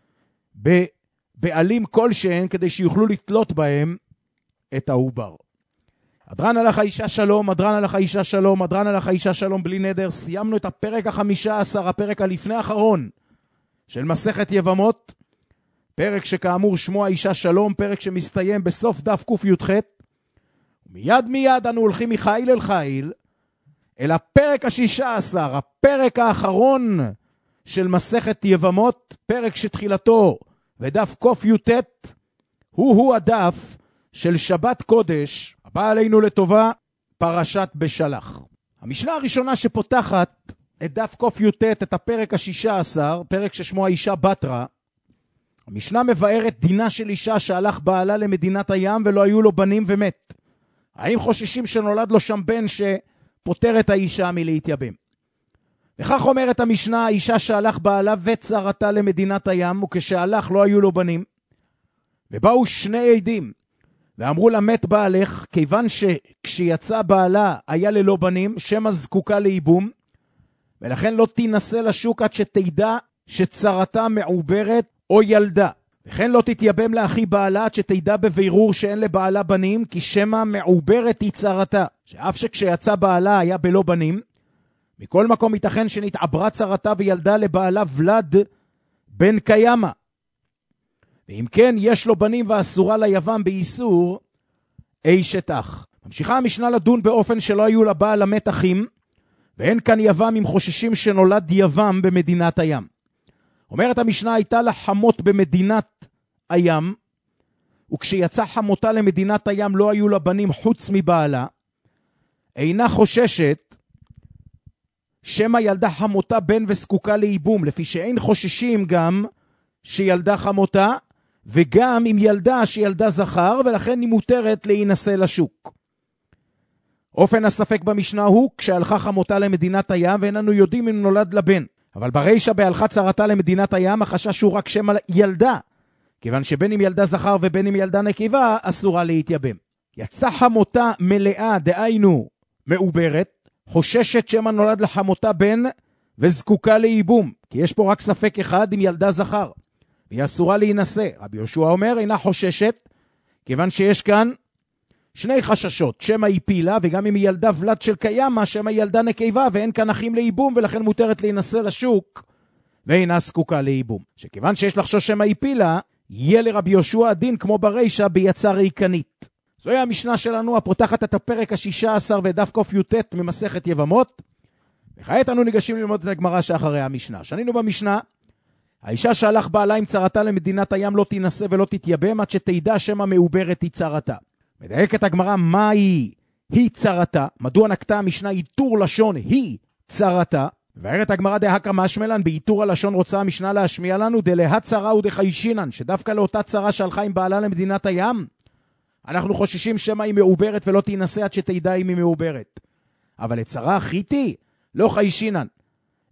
בבעלים כלשהן כדי שיוכלו לתלות בהם את העובר. אדרן עליך אישה שלום, אדרן עליך אישה שלום, אדרן עליך אישה שלום בלי נדר. סיימנו את הפרק החמישה עשר, הפרק הלפני האחרון של מסכת יבמות, פרק שכאמור שמו האישה שלום, פרק שמסתיים בסוף דף ק"ח. ומיד מיד אנו הולכים מחיל אל חיל אל הפרק השישה עשר, הפרק האחרון של מסכת יבמות, פרק שתחילתו ודף ק"ט, הוא-הוא הדף של שבת קודש, הבא עלינו לטובה, פרשת בשלח. המשנה הראשונה שפותחת את דף ק"ט, את הפרק השישה עשר, פרק ששמו האישה בתרה, המשנה מבארת דינה של אישה שהלך בעלה למדינת הים ולא היו לו בנים ומת. האם חוששים שנולד לו שם בן שפוטר את האישה מלהתייבם? וכך אומרת המשנה, האישה שהלך בעלה וצרתה למדינת הים, וכשהלך לא היו לו בנים, ובאו שני עדים, ואמרו לה, מת בעלך, כיוון שכשיצא בעלה היה ללא בנים, שמה זקוקה לאיבום, ולכן לא תינשא לשוק עד שתדע שצרתה מעוברת או ילדה. וכן לא תתייבם לאחי בעלה עד שתדע בבירור שאין לבעלה בנים, כי שמה מעוברת היא צרתה. שאף שכשיצא בעלה היה בלא בנים, מכל מקום ייתכן שנתעברה צרתה וילדה לבעלה ולד בן קיימה. ואם כן, יש לו בנים ואסורה ליבם באיסור אשת אח. ממשיכה המשנה לדון באופן שלא היו לבעל המת אחים, ואין כאן יבם אם חוששים שנולד יבם במדינת הים. אומרת המשנה, הייתה לה חמות במדינת הים, וכשיצא חמותה למדינת הים לא היו לה בנים חוץ מבעלה, אינה חוששת שמה ילדה חמותה בן וזקוקה לאיבום, לפי שאין חוששים גם שילדה חמותה, וגם אם ילדה שילדה זכר, ולכן היא מותרת להינשא לשוק. אופן הספק במשנה הוא, כשהלכה חמותה למדינת הים, ואיננו יודעים אם נולד לבן. אבל ברישה בהלכה צרתה למדינת הים, החשש הוא רק שם ילדה, כיוון שבין אם ילדה זכר ובין אם ילדה נקבה, אסורה להתייבם. יצאה חמותה מלאה, דהיינו מעוברת, חוששת שמה נולד לחמותה בן וזקוקה לאיבום, כי יש פה רק ספק אחד אם ילדה זכר, והיא אסורה להינשא. רבי יהושע אומר, אינה חוששת, כיוון שיש כאן שני חששות, שמה היא פילה, וגם אם היא ילדה ולד של קיימה, שמה היא ילדה נקבה, ואין כאן אחים לאיבום, ולכן מותרת להינשא לשוק, ואינה זקוקה לאיבום. שכיוון שיש לחשוש שמה היא פילה, יהיה לרבי יהושע הדין כמו ברישה ביצה ריקנית. זוהי המשנה שלנו, הפותחת את הפרק השישה עשר ודף ק"ט ממסכת יבמות, וכעת אנו ניגשים ללמוד את הגמרא שאחרי המשנה. שנינו במשנה, האישה שהלך בעלה עם צרתה למדינת הים לא תינשא ולא תתייבם, עד שתדע שמה מעוברת היא צרתה. מדייקת הגמרא, מה היא? היא צרתה. מדוע נקטה המשנה איתור לשון היא צרתה? ואומרת הגמרא דהקרא משמלן, באיתור הלשון רוצה המשנה להשמיע לנו דלה צרה ודחיישינן, שדווקא לאותה צרה שהלכה עם בעלה למדינת הים, אנחנו חוששים שמה היא מעוברת ולא תינשא עד שתדע אם היא מעוברת. אבל לצרה חיתי לא חיישינן,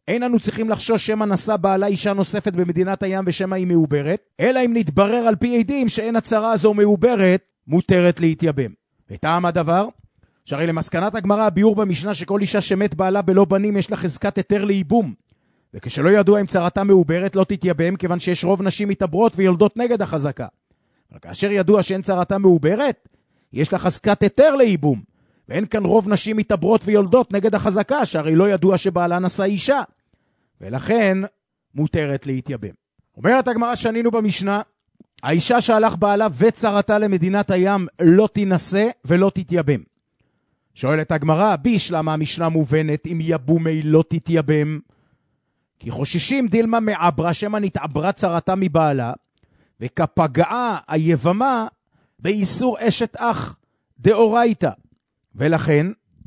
אין אנו צריכים לחשוש שמא נשא בעלה אישה נוספת במדינת הים ושמא היא מעוברת, אלא אם נתברר על פי עדים שאין הצרה הזו מעוברת, מותרת להתייבם. וטעם הדבר, שהרי למסקנת הגמרא הביאור במשנה שכל אישה שמת בעלה בלא בנים יש לה חזקת היתר לייבום, וכשלא ידוע אם צרתה מעוברת לא תתייבם, כיוון שיש רוב נשים מתעברות ויולדות נגד החזקה. אבל כאשר ידוע שאין צרתה מעוברת, יש לה חזקת היתר לייבום, ואין כאן רוב נשים מתעברות ויולדות נגד החזקה, שהרי לא ידוע שבעלה נשא אישה, ולכן מותרת להתייבם. אומרת הגמרא שענינו במשנה, האישה שהלך בעלה וצרתה למדינת הים לא תינשא ולא תתייבם. שואלת הגמרא, בישלמה המשנה מובנת אם יבומי לא תתייבם? כי חוששים דילמה מעברה שמא נתעברה צרתה מבעלה, וכפגעה היבמה באיסור אשת אח דאורייתא. ולכן,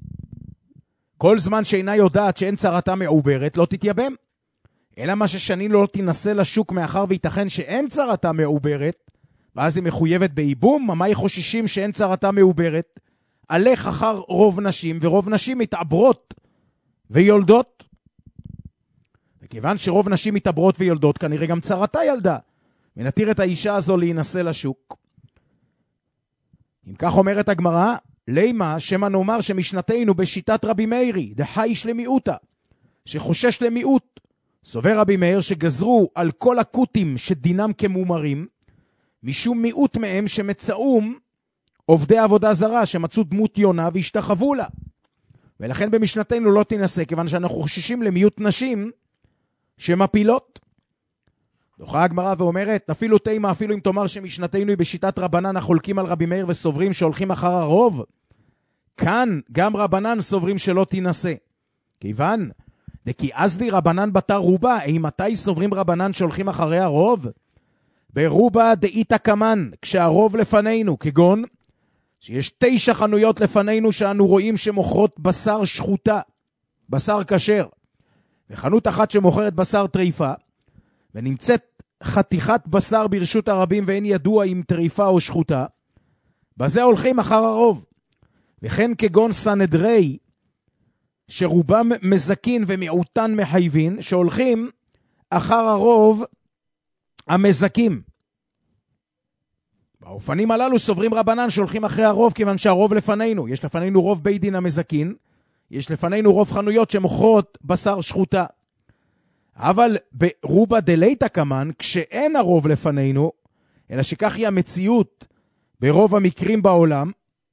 כל זמן שאינה יודעת שאין צרתה מעוברת, לא תתייבם. אלא מה ששנינו לא תנסה לשוק מאחר ויתכן שאין צרתה מעוברת, ואז היא מחויבת בייבום, מה היא חוששים שאין צרתה מעוברת? הלך אחר רוב נשים, ורוב נשים מתעברות ויולדות. וכיוון שרוב נשים מתעברות ויולדות, כנראה גם צרתה ילדה, ונתיר את האישה הזו להינשא לשוק. אם כך אומרת הגמרא, לימה שמה נאמר שמשנתנו בשיטת רבי מאירי, דחייש למיעוטה, שחושש למיעוט. סובר רבי מאיר שגזרו על כל הקוטים שדינם כמומרים, משום מיעוט מהם שמצאום עובדי עבודה זרה, שמצאו דמות יונה והשתחוו לה. ולכן במשנתנו לא תנסה, כיוון שאנחנו חוששים למיעוט נשים שמפילות. דוחה הגמרא ואומרת, אפילו תימה, אפילו אם תאמר שמשנתנו היא בשיטת רבנן החולקים על רבי מאיר וסוברים שהולכים אחר הרוב, כאן גם רבנן סוברים שלא תנסה. כיוון, דקי אזדי רבנן בתר רובה, אי מתי סוברים רבנן שהולכים אחרי הרוב? ברובה דאיתא קמן, כשהרוב לפנינו, כגון, שיש תשע חנויות לפנינו שאנו רואים שמוכרות בשר שחוטה, בשר כשר, וחנות אחת שמוכרת בשר טריפה, ונמצאת חתיכת בשר ברשות הרבים ואין ידוע אם טריפה או שחוטה, בזה הולכים אחר הרוב. וכן כגון סנהדרי, שרובם מזקין ומיעוטן מחייבין, שהולכים אחר הרוב המזקים. באופנים הללו סוברים רבנן שהולכים אחרי הרוב, כיוון שהרוב לפנינו. יש לפנינו רוב בית דין המזקין, יש לפנינו רוב חנויות שמוכרות בשר שחוטה. אבל ברובה דלייתא קמן, כשאין הרוב לפנינו, אלא שכך היא המציאות ברוב המקרים בעולם,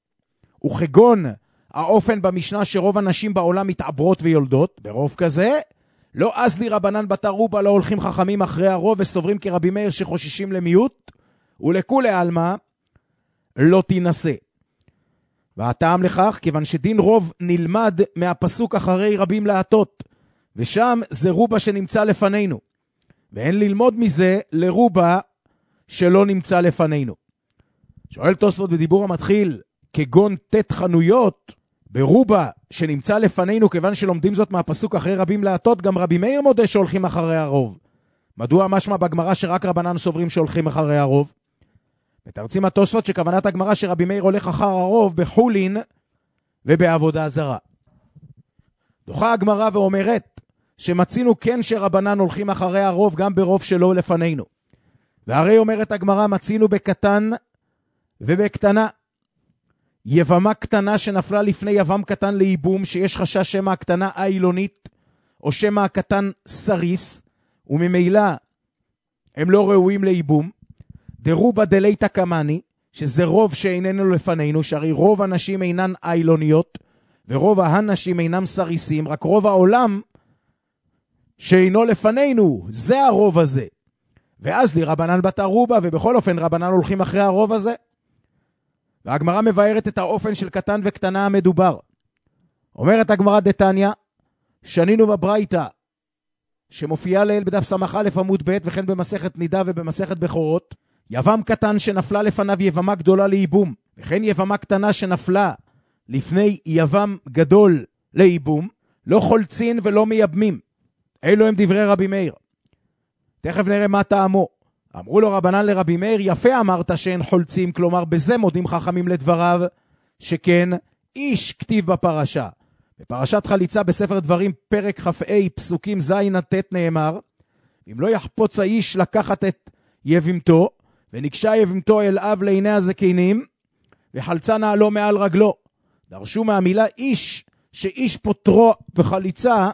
וכגון האופן במשנה שרוב הנשים בעולם מתעברות ויולדות, ברוב כזה, לא אז לי רבנן בתר רובה, לא הולכים חכמים אחרי הרוב וסוברים כרבי מאיר שחוששים למיעוט, ולכולי עלמא לא תינשא. והטעם לכך, כיוון שדין רוב נלמד מהפסוק אחרי רבים להטות, ושם זה רובה שנמצא לפנינו, ואין ללמוד מזה לרובה שלא נמצא לפנינו. שואל תוספות בדיבור המתחיל, כגון תת חנויות, ברובה שנמצא לפנינו, כיוון שלומדים זאת מהפסוק אחרי רבים להטות, גם רבי מאיר מודה שהולכים אחרי הרוב. מדוע משמע בגמרא שרק רבנן סוברים שהולכים אחרי הרוב? מתרצים התוספות שכוונת הגמרא שרבי מאיר הולך אחר הרוב בחולין ובעבודה זרה. דוחה הגמרא ואומרת שמצינו כן שרבנן הולכים אחרי הרוב גם ברוב שלא לפנינו. והרי אומרת הגמרא, מצינו בקטן ובקטנה. יבמה קטנה שנפלה לפני יבם קטן לייבום, שיש חשש שמא הקטנה אילונית או שמא הקטן סריס, וממילא הם לא ראויים לייבום. דרובה דלייתא קמני, שזה רוב שאיננו לפנינו, שהרי רוב הנשים אינן אילוניות ורוב הנשים אינם סריסים, רק רוב העולם שאינו לפנינו, זה הרוב הזה. ואז לי רבנן בתר רובה, ובכל אופן רבנן הולכים אחרי הרוב הזה. והגמרא מבארת את האופן של קטן וקטנה המדובר. אומרת הגמרא דתניא, שנינו בברייתא, שמופיעה לעיל בדף סמך א' עמוד ב', וכן במסכת נידה ובמסכת בכורות, יבם קטן שנפלה לפניו יבמה גדולה לייבום, וכן יבמה קטנה שנפלה לפני יבם גדול לייבום, לא חולצין ולא מייבמים. אלו הם דברי רבי מאיר. תכף נראה מה טעמו. אמרו לו רבנן לרבי מאיר, יפה אמרת שאין חולצים, כלומר בזה מודים חכמים לדבריו, שכן איש כתיב בפרשה. בפרשת חליצה בספר דברים פרק כ"ה פסוקים ז' עד ט' נאמר, אם לא יחפוץ האיש לקחת את יבמתו, ונקשה יבמתו אל אב לעיני הזקנים, וחלצה נעלו מעל רגלו. דרשו מהמילה איש, שאיש פוטרו בחליצה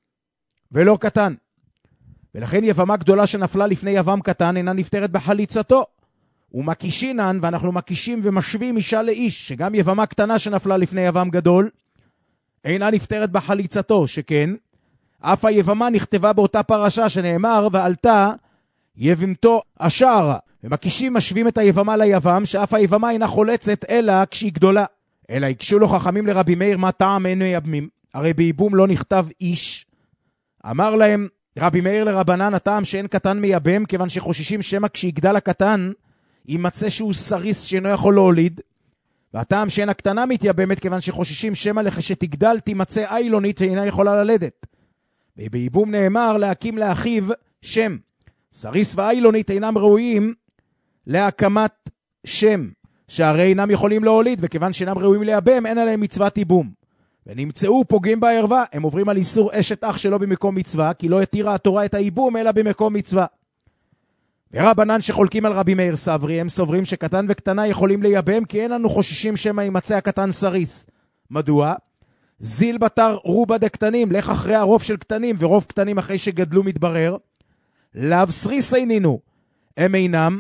ולא קטן. ולכן יבמה גדולה שנפלה לפני יבם קטן אינה נפטרת בחליצתו. ומקישינן, ואנחנו מקישים ומשווים אישה לאיש, שגם יבמה קטנה שנפלה לפני יבם גדול, אינה נפטרת בחליצתו, שכן, אף היבמה נכתבה באותה פרשה שנאמר, ועלתה יבמתו השערה. ומקישים משווים את היבמה ליבם, שאף היבמה אינה חולצת, אלא כשהיא גדולה. אלא הקשו לו חכמים לרבי מאיר, מה טעם אין מייבמים? הרי בייבום לא נכתב איש. אמר להם רבי מאיר לרבנן, הטעם שאין קטן מייבם, כיוון שחוששים שמה כשיגדל הקטן, יימצא שהוא סריס שאינו יכול להוליד, והטעם שאין הקטנה מתייבמת, כיוון שחוששים שמה לכשתגדל תימצא איילונית שאינה יכולה ללדת. ובייבום נאמר להקים לאחיו שם. סריס ואיילונית אינם ראויים להקמת שם, שהרי אינם יכולים להוליד, וכיוון שאינם ראויים לייבם, אין עליהם מצוות ייבום. ונמצאו פוגעים בערווה, הם עוברים על איסור אשת אח שלא במקום מצווה, כי לא התירה התורה את הייבום אלא במקום מצווה. ורבנן שחולקים על רבי מאיר סברי, הם סוברים שקטן וקטנה יכולים לייבם, כי אין לנו חוששים שמא יימצא הקטן סריס. מדוע? זיל בתר רובה דקטנים, לך אחרי הרוב של קטנים, ורוב קטנים אחרי שגדלו מתברר. לאו סריס אינינו, הם אינם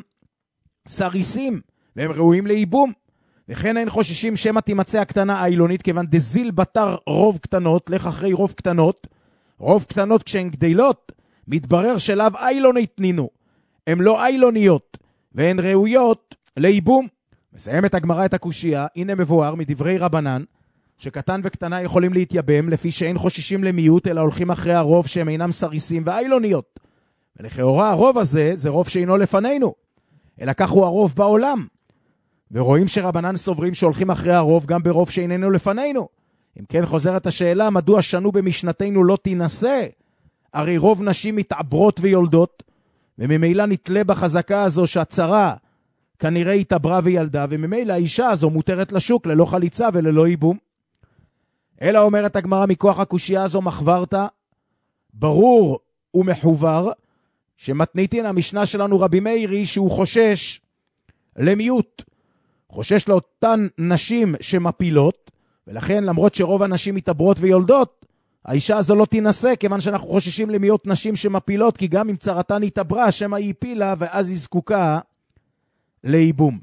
סריסים, והם ראויים לייבום. וכן אין חוששים שמא תימצא הקטנה איילונית, כיוון דזיל בתר רוב קטנות, לך אחרי רוב קטנות. רוב קטנות כשהן גדלות, מתברר שלאו איילונית נינו. הן לא איילוניות, והן ראויות לייבום. מסיימת הגמרא את הקושייה, הנה מבואר מדברי רבנן, שקטן וקטנה יכולים להתייבם, לפי שאין חוששים למיעוט, אלא הולכים אחרי הרוב שהם אינם סריסים ואיילוניות. ולכאורה הרוב הזה, זה רוב שאינו לפנינו, אלא כך הוא הרוב בעולם. ורואים שרבנן סוברים שהולכים אחרי הרוב גם ברוב שאיננו לפנינו. אם כן חוזרת השאלה, מדוע שנו במשנתנו לא תינשא? הרי רוב נשים מתעברות ויולדות, וממילא נתלה בחזקה הזו שהצרה כנראה התעברה וילדה, וממילא האישה הזו מותרת לשוק ללא חליצה וללא ייבום. אלא אומרת הגמרא מכוח הקושייה הזו מחברת, ברור ומחובר, שמתניתין המשנה שלנו רבי מאירי שהוא חושש למיעוט. חושש לאותן נשים שמפילות, ולכן למרות שרוב הנשים מתעברות ויולדות, האישה הזו לא תינשא, כיוון שאנחנו חוששים למיעוט נשים שמפילות, כי גם אם צרתן התעברה, שמה היא הפילה, ואז היא זקוקה לייבום.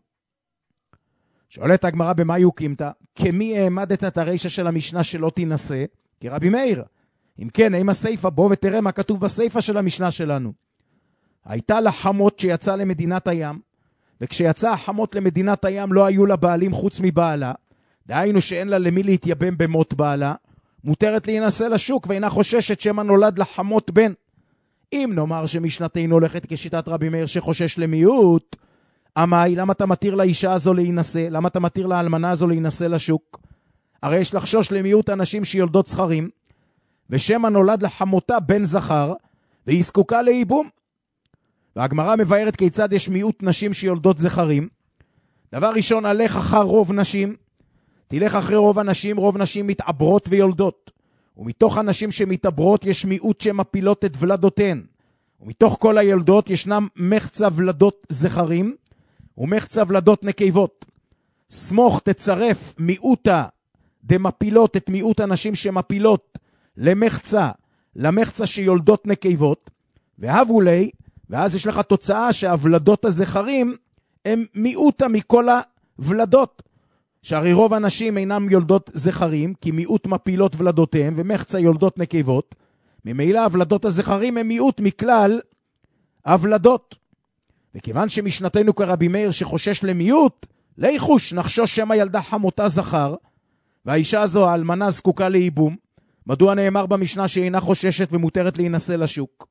שואלת הגמרא במה יוקימתא, כמי העמדת את הרישא של המשנה שלא תינשא? כי רבי מאיר. אם כן, האם הסייפה בוא ותראה מה כתוב בסייפה של המשנה שלנו. הייתה לה חמות שיצאה למדינת הים, וכשיצאה החמות למדינת הים לא היו לה בעלים חוץ מבעלה, דהיינו שאין לה למי להתייבם במות בעלה, מותרת להינשא לשוק ואינה חוששת שמה נולד לחמות בן. אם נאמר שמשנתנו הולכת כשיטת רבי מאיר שחושש למיעוט, אמי, למה אתה מתיר לאישה הזו להינשא? למה אתה מתיר לאלמנה הזו להינשא לשוק? הרי יש לחשוש למיעוט אנשים שיולדות זכרים, ושמה נולד לחמותה בן זכר, והיא זקוקה לייבום. והגמרא מבארת כיצד יש מיעוט נשים שיולדות זכרים. דבר ראשון, הלך אחר רוב נשים, תלך אחרי רוב הנשים, רוב נשים מתעברות ויולדות. ומתוך הנשים שמתעברות יש מיעוט שמפילות את ולדותיהן. ומתוך כל הילדות ישנם מחצה ולדות זכרים, ומחצה ולדות נקבות. סמוך תצרף מיעוטה דמפילות את מיעוט הנשים שמפילות למחצה, למחצה שיולדות נקבות, והבו לי, ואז יש לך תוצאה שהוולדות הזכרים הם מיעוטה מכל הוולדות. שהרי רוב הנשים אינם יולדות זכרים, כי מיעוט מפילות ולדותיהם, ומחצה יולדות נקבות. ממילא הוולדות הזכרים הם מיעוט מכלל הוולדות. וכיוון שמשנתנו כרבי מאיר שחושש למיעוט, ליחוש נחשוש שמה ילדה חמותה זכר, והאישה הזו האלמנה זקוקה לייבום. מדוע נאמר במשנה שאינה חוששת ומותרת להינשא לשוק?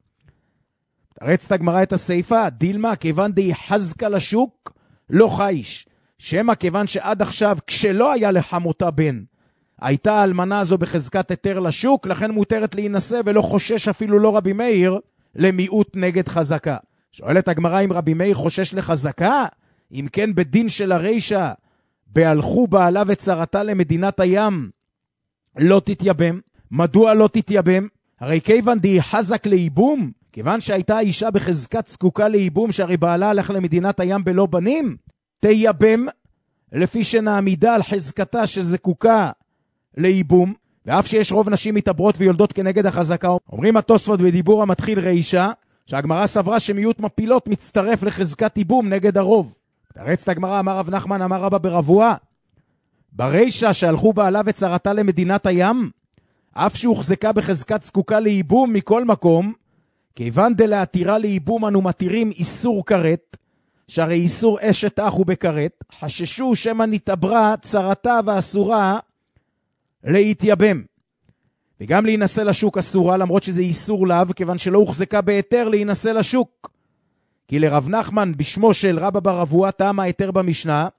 תרצת הגמרא את הסייפה, דילמה כיוון די חזקה לשוק, לא חייש. שמה כיוון שעד עכשיו כשלא היה לחמותה בן, הייתה האלמנה הזו בחזקת היתר לשוק, לכן מותרת להינשא ולא חושש אפילו לא רבי מאיר למיעוט נגד חזקה. שואלת הגמרא אם רבי מאיר חושש לחזקה? אם כן בדין של הרישא, בהלכו בעלה וצרתה למדינת הים, לא תתייבם. מדוע לא תתייבם? הרי כיוון די חזק לאיבום, כיוון שהייתה האישה בחזקת זקוקה לאיבום, שהרי בעלה הלך למדינת הים בלא בנים, תייבם לפי שנעמידה על חזקתה שזקוקה לאיבום, ואף שיש רוב נשים מתעברות ויולדות כנגד החזקה. אומרים התוספות בדיבור המתחיל רישה, שהגמרא סברה שמיעוט מפילות מצטרף לחזקת איבום נגד הרוב. תרץ הגמרא, אמר רב נחמן, אמר רבא ברבואה, ברישה שהלכו בעלה וצרתה למדינת הים, אף שהוחזקה בחזקת זקוקה לאיבום מכל מקום, כיוון דלהתירה לאיבום אנו מתירים איסור כרת, שהרי איסור אשת אח הוא בכרת, חששו שמא נתעברה צרתה ואסורה להתייבם. וגם להינשא לשוק אסורה, למרות שזה איסור לאו, כיוון שלא הוחזקה בהיתר להינשא לשוק. כי לרב נחמן בשמו של רבא בר אבוה טעם ההיתר במשנה,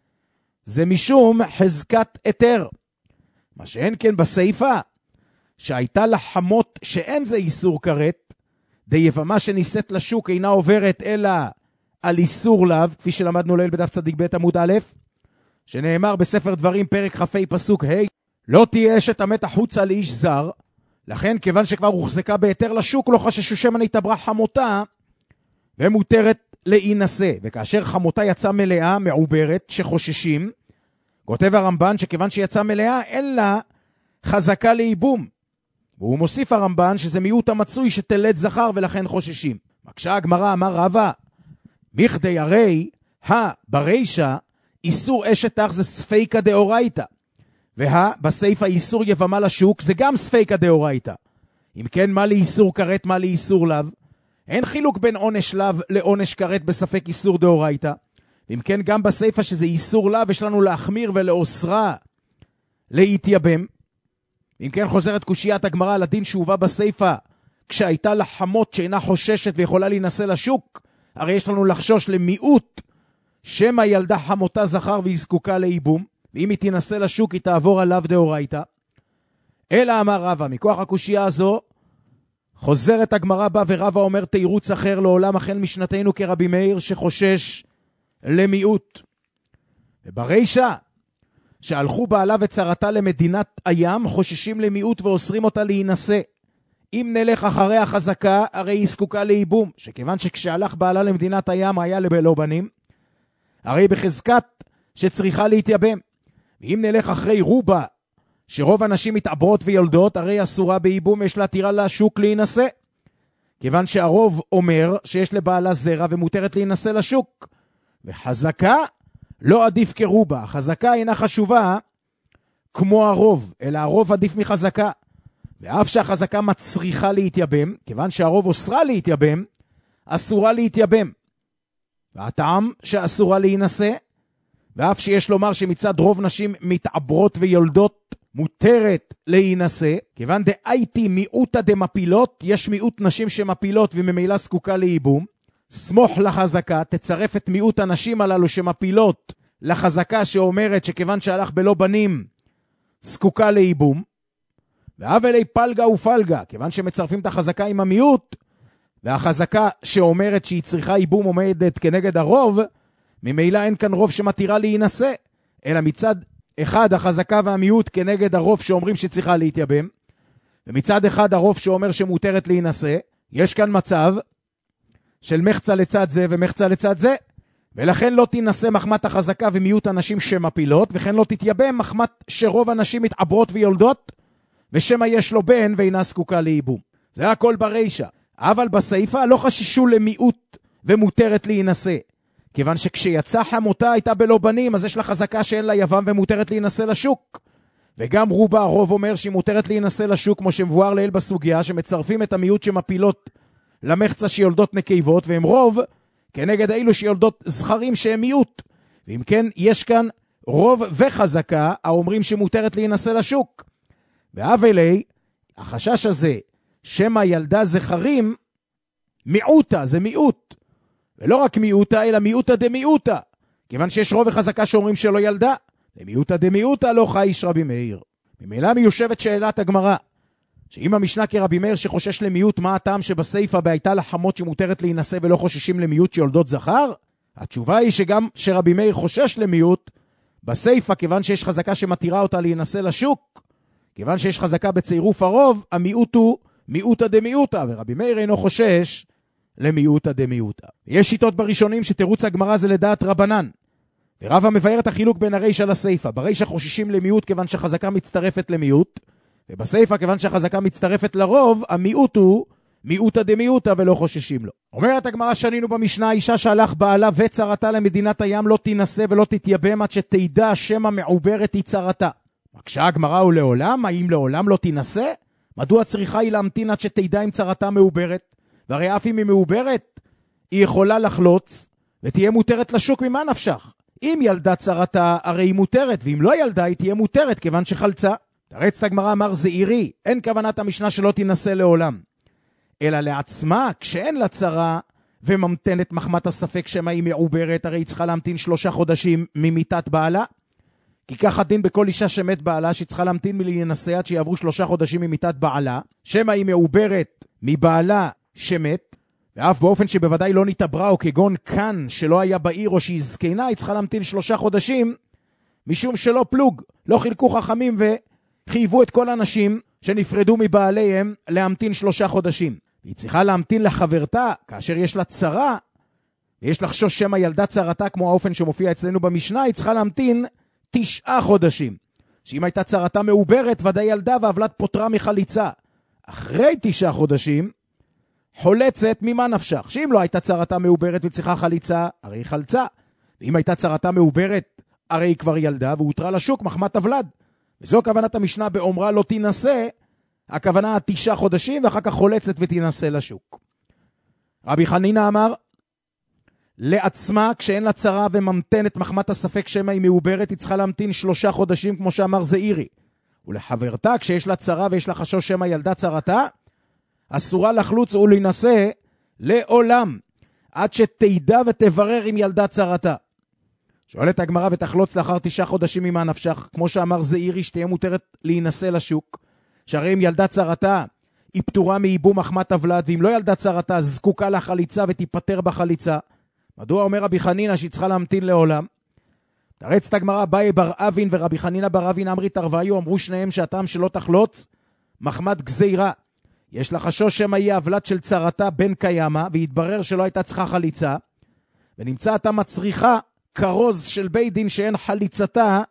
זה משום חזקת היתר. מה שאין כן בסעיפה, שהייתה לחמות שאין זה איסור כרת, די יבמה שנישאת לשוק אינה עוברת אלא על איסור לאו, כפי שלמדנו ליל בדף צדיק ב' עמוד א', שנאמר בספר דברים פרק כ"ה פסוק ה', לא תהיה אשת המת החוצה לאיש זר, לכן כיוון שכבר הוחזקה בהיתר לשוק, לא חששו שמא נתעברה חמותה, ומותרת להינשא. וכאשר חמותה יצאה מלאה, מעוברת, שחוששים, כותב הרמב"ן שכיוון שיצאה מלאה, אין לה חזקה לאיבום. והוא מוסיף הרמב"ן שזה מיעוט המצוי שתלד זכר ולכן חוששים. מקשה הגמרא, אמר רבא, מכדי הרי, הא ברישה, איסור אשת אח זה ספיקה דאורייתא. והא בסעיף האיסור יבמה לשוק זה גם ספיקה דאורייתא. אם כן, מה לאיסור כרת, מה לאיסור לאו? אין חילוק בין עונש לאו לעונש כרת בספק איסור דאורייתא. ואם כן, גם בסעיפה שזה איסור לאו, יש לנו להחמיר ולאוסרה להתייבם. אם כן, חוזרת קושיית הגמרא על הדין שהובא בסעיפה, כשהייתה לחמות שאינה חוששת ויכולה להינשא לשוק, הרי יש לנו לחשוש למיעוט שמא ילדה חמותה זכר והיא זקוקה לאיבום, ואם היא תינשא לשוק היא תעבור עליו דאורייתא. אלא אמר רבא, מכוח הקושייה הזו, חוזרת הגמרא בה ורבא אומר תירוץ אחר לעולם החל משנתנו כרבי מאיר שחושש למיעוט. וברישה, שהלכו בעלה וצרתה למדינת הים, חוששים למיעוט ואוסרים אותה להינשא. אם נלך אחרי החזקה, הרי היא זקוקה לאיבום, שכיוון שכשהלך בעלה למדינת הים היה לבלא בנים, הרי בחזקת שצריכה להתייבם. ואם נלך אחרי רובה, שרוב הנשים מתעברות ויולדות, הרי אסורה באיבום ויש להתירה לשוק להינשא. כיוון שהרוב אומר שיש לבעלה זרע ומותרת להינשא לשוק. וחזקה לא עדיף כרובה. החזקה אינה חשובה כמו הרוב, אלא הרוב עדיף מחזקה. ואף שהחזקה מצריכה להתייבם, כיוון שהרוב אוסרה להתייבם, אסורה להתייבם. והטעם שאסורה להינשא, ואף שיש לומר שמצד רוב נשים מתעברות ויולדות מותרת להינשא, כיוון דאייתי מיעוטה דמפילות, יש מיעוט נשים שמפילות וממילא זקוקה לאיבום, סמוך לחזקה, תצרף את מיעוט הנשים הללו שמפילות לחזקה שאומרת שכיוון שהלך בלא בנים זקוקה לאיבום, ואבלי פלגה ופלגה, כיוון שמצרפים את החזקה עם המיעוט, והחזקה שאומרת שהיא צריכה איבום עומדת כנגד הרוב, ממילא אין כאן רוב שמתירה להינשא, אלא מצד אחד החזקה והמיעוט כנגד הרוב שאומרים שצריכה להתייבם, ומצד אחד הרוב שאומר שמותרת להינשא, יש כאן מצב של מחצה לצד זה ומחצה לצד זה, ולכן לא תינשא מחמת החזקה ומיעוט הנשים שמפילות, וכן לא תתייבם מחמת שרוב הנשים מתעברות ויולדות, ושמה יש לו בן ואינה זקוקה לאיבום. זה הכל ברישה. אבל בסעיפה לא חששו למיעוט ומותרת להינשא. כיוון שכשיצא חמותה הייתה בלא בנים, אז יש לה חזקה שאין לה יבם ומותרת להינשא לשוק. וגם רובה הרוב אומר שהיא מותרת להינשא לשוק, כמו שמבואר לעיל בסוגיה, שמצרפים את המיעוט שמפילות למחצה שיולדות נקבות, והם רוב כנגד אילו שיולדות זכרים שהם מיעוט. ואם כן, יש כאן רוב וחזקה האומרים שמותרת להינשא לשוק. ואבלי, החשש הזה, שמה ילדה זכרים, מיעוטה, זה מיעוט. ולא רק מיעוטה, אלא מיעוטה דמיעוטה. כיוון שיש רוב וחזקה שאומרים שלא ילדה. למיעוטה דמיעוטה לא חי איש רבי מאיר. ממילא מיושבת שאלת הגמרא, שאם המשנה כרבי מאיר שחושש למיעוט, מה הטעם שבסעיפה בהייתה לחמות שמותרת להינשא ולא חוששים למיעוט שיולדות זכר? התשובה היא שגם שרבי מאיר חושש למיעוט, בסעיפה כיוון שיש חזקה שמתירה אותה להינשא לשוק, כיוון שיש חזקה בצירוף הרוב, המיעוט הוא מיעוטה דמיעוטה, ורבי מאיר אינו חושש למיעוטה דמיעוטה. יש שיטות בראשונים שתירוץ הגמרא זה לדעת רבנן, ורבא מבאר את החילוק בין הרישא לסייפא. ברישא חוששים למיעוט כיוון שחזקה מצטרפת למיעוט, ובסייפא כיוון שהחזקה מצטרפת לרוב, המיעוט הוא מיעוטה דמיעוטה ולא חוששים לו. אומרת הגמרא שנינו במשנה, אישה שהלך בעלה וצרתה למדינת הים לא תינשא ולא תתייבם עד שתדע שמא מעוברת היא צרתה. מקשה הגמרא הוא לעולם, האם לעולם לא תינשא? מדוע צריכה היא להמתין עד שתדע אם צרתה מעוברת? והרי אף אם היא מעוברת, היא יכולה לחלוץ ותהיה מותרת לשוק. ממה נפשך? אם ילדה צרתה הרי היא מותרת, ואם לא ילדה היא תהיה מותרת כיוון שחלצה. תרץ הגמרא אמר זעירי, אין כוונת המשנה שלא תינשא לעולם, אלא לעצמה כשאין לה צרה וממתנת מחמת הספק שמא היא מעוברת, הרי היא צריכה להמתין שלושה חודשים ממיתת בעלה. כי כך הדין בכל אישה שמת בעלה, שהיא צריכה להמתין מלהינשא עד שיעברו שלושה חודשים ממיתת בעלה, שמא היא מעוברת מבעלה שמת, ואף באופן שבוודאי לא נתעברה, או כגון כאן שלא היה בעיר או שהיא זקנה, היא צריכה להמתין שלושה חודשים, משום שלא פלוג, לא חילקו חכמים וחייבו את כל האנשים שנפרדו מבעליהם להמתין שלושה חודשים. היא צריכה להמתין לחברתה, כאשר יש לה צרה, ויש לחשוש שמא ילדה צרתה, כמו האופן שמופיע אצלנו במשנה, היא צריכה להמתין תשעה חודשים. שאם הייתה צרתה מעוברת, ודאי ילדה והבלת פוטרה מחליצה. אחרי תשעה חודשים, חולצת ממה נפשך. שאם לא הייתה צרתה מעוברת וצריכה חליצה, הרי היא חלצה. ואם הייתה צרתה מעוברת, הרי היא כבר ילדה והותרה לשוק מחמת הבלד. וזו כוונת המשנה באומרה לא תינשא, הכוונה תשעה חודשים ואחר כך חולצת ותינשא לשוק. רבי חנינא אמר, לעצמה כשאין לה צרה וממתנת מחמת הספק שמא היא מעוברת, היא צריכה להמתין שלושה חודשים כמו שאמר זעירי. ולחברתה כשיש לה צרה ויש לה חשוש שמא ילדה צרתה, אסורה לחלוץ ולהינשא לעולם, עד שתדע ותברר עם ילדה צרתה. שואלת הגמרא, ותחלוץ לאחר תשעה חודשים ממה נפשך, כמו שאמר זעירי שתהיה מותרת להינשא לשוק, שהרי אם ילדה צרתה היא פטורה מייבום מחמת הבלד, ואם לא ילדה צרתה זקוקה לחליצה ותיפטר בחליצה. מדוע אומר רבי חנינא שהיא צריכה להמתין לעולם? תרץ את הגמרא, באי בר אבין ורבי חנינא בר אבין אמרי תרוויו, אמרו שניהם שהטעם שלא תחלוץ מחמת גזירה. יש לה חשוש שמא יהיה הבלד של צרתה בן קיימה, והתברר שלא הייתה צריכה חליצה, ונמצא אתה מצריכה כרוז של בית דין שאין חליצתה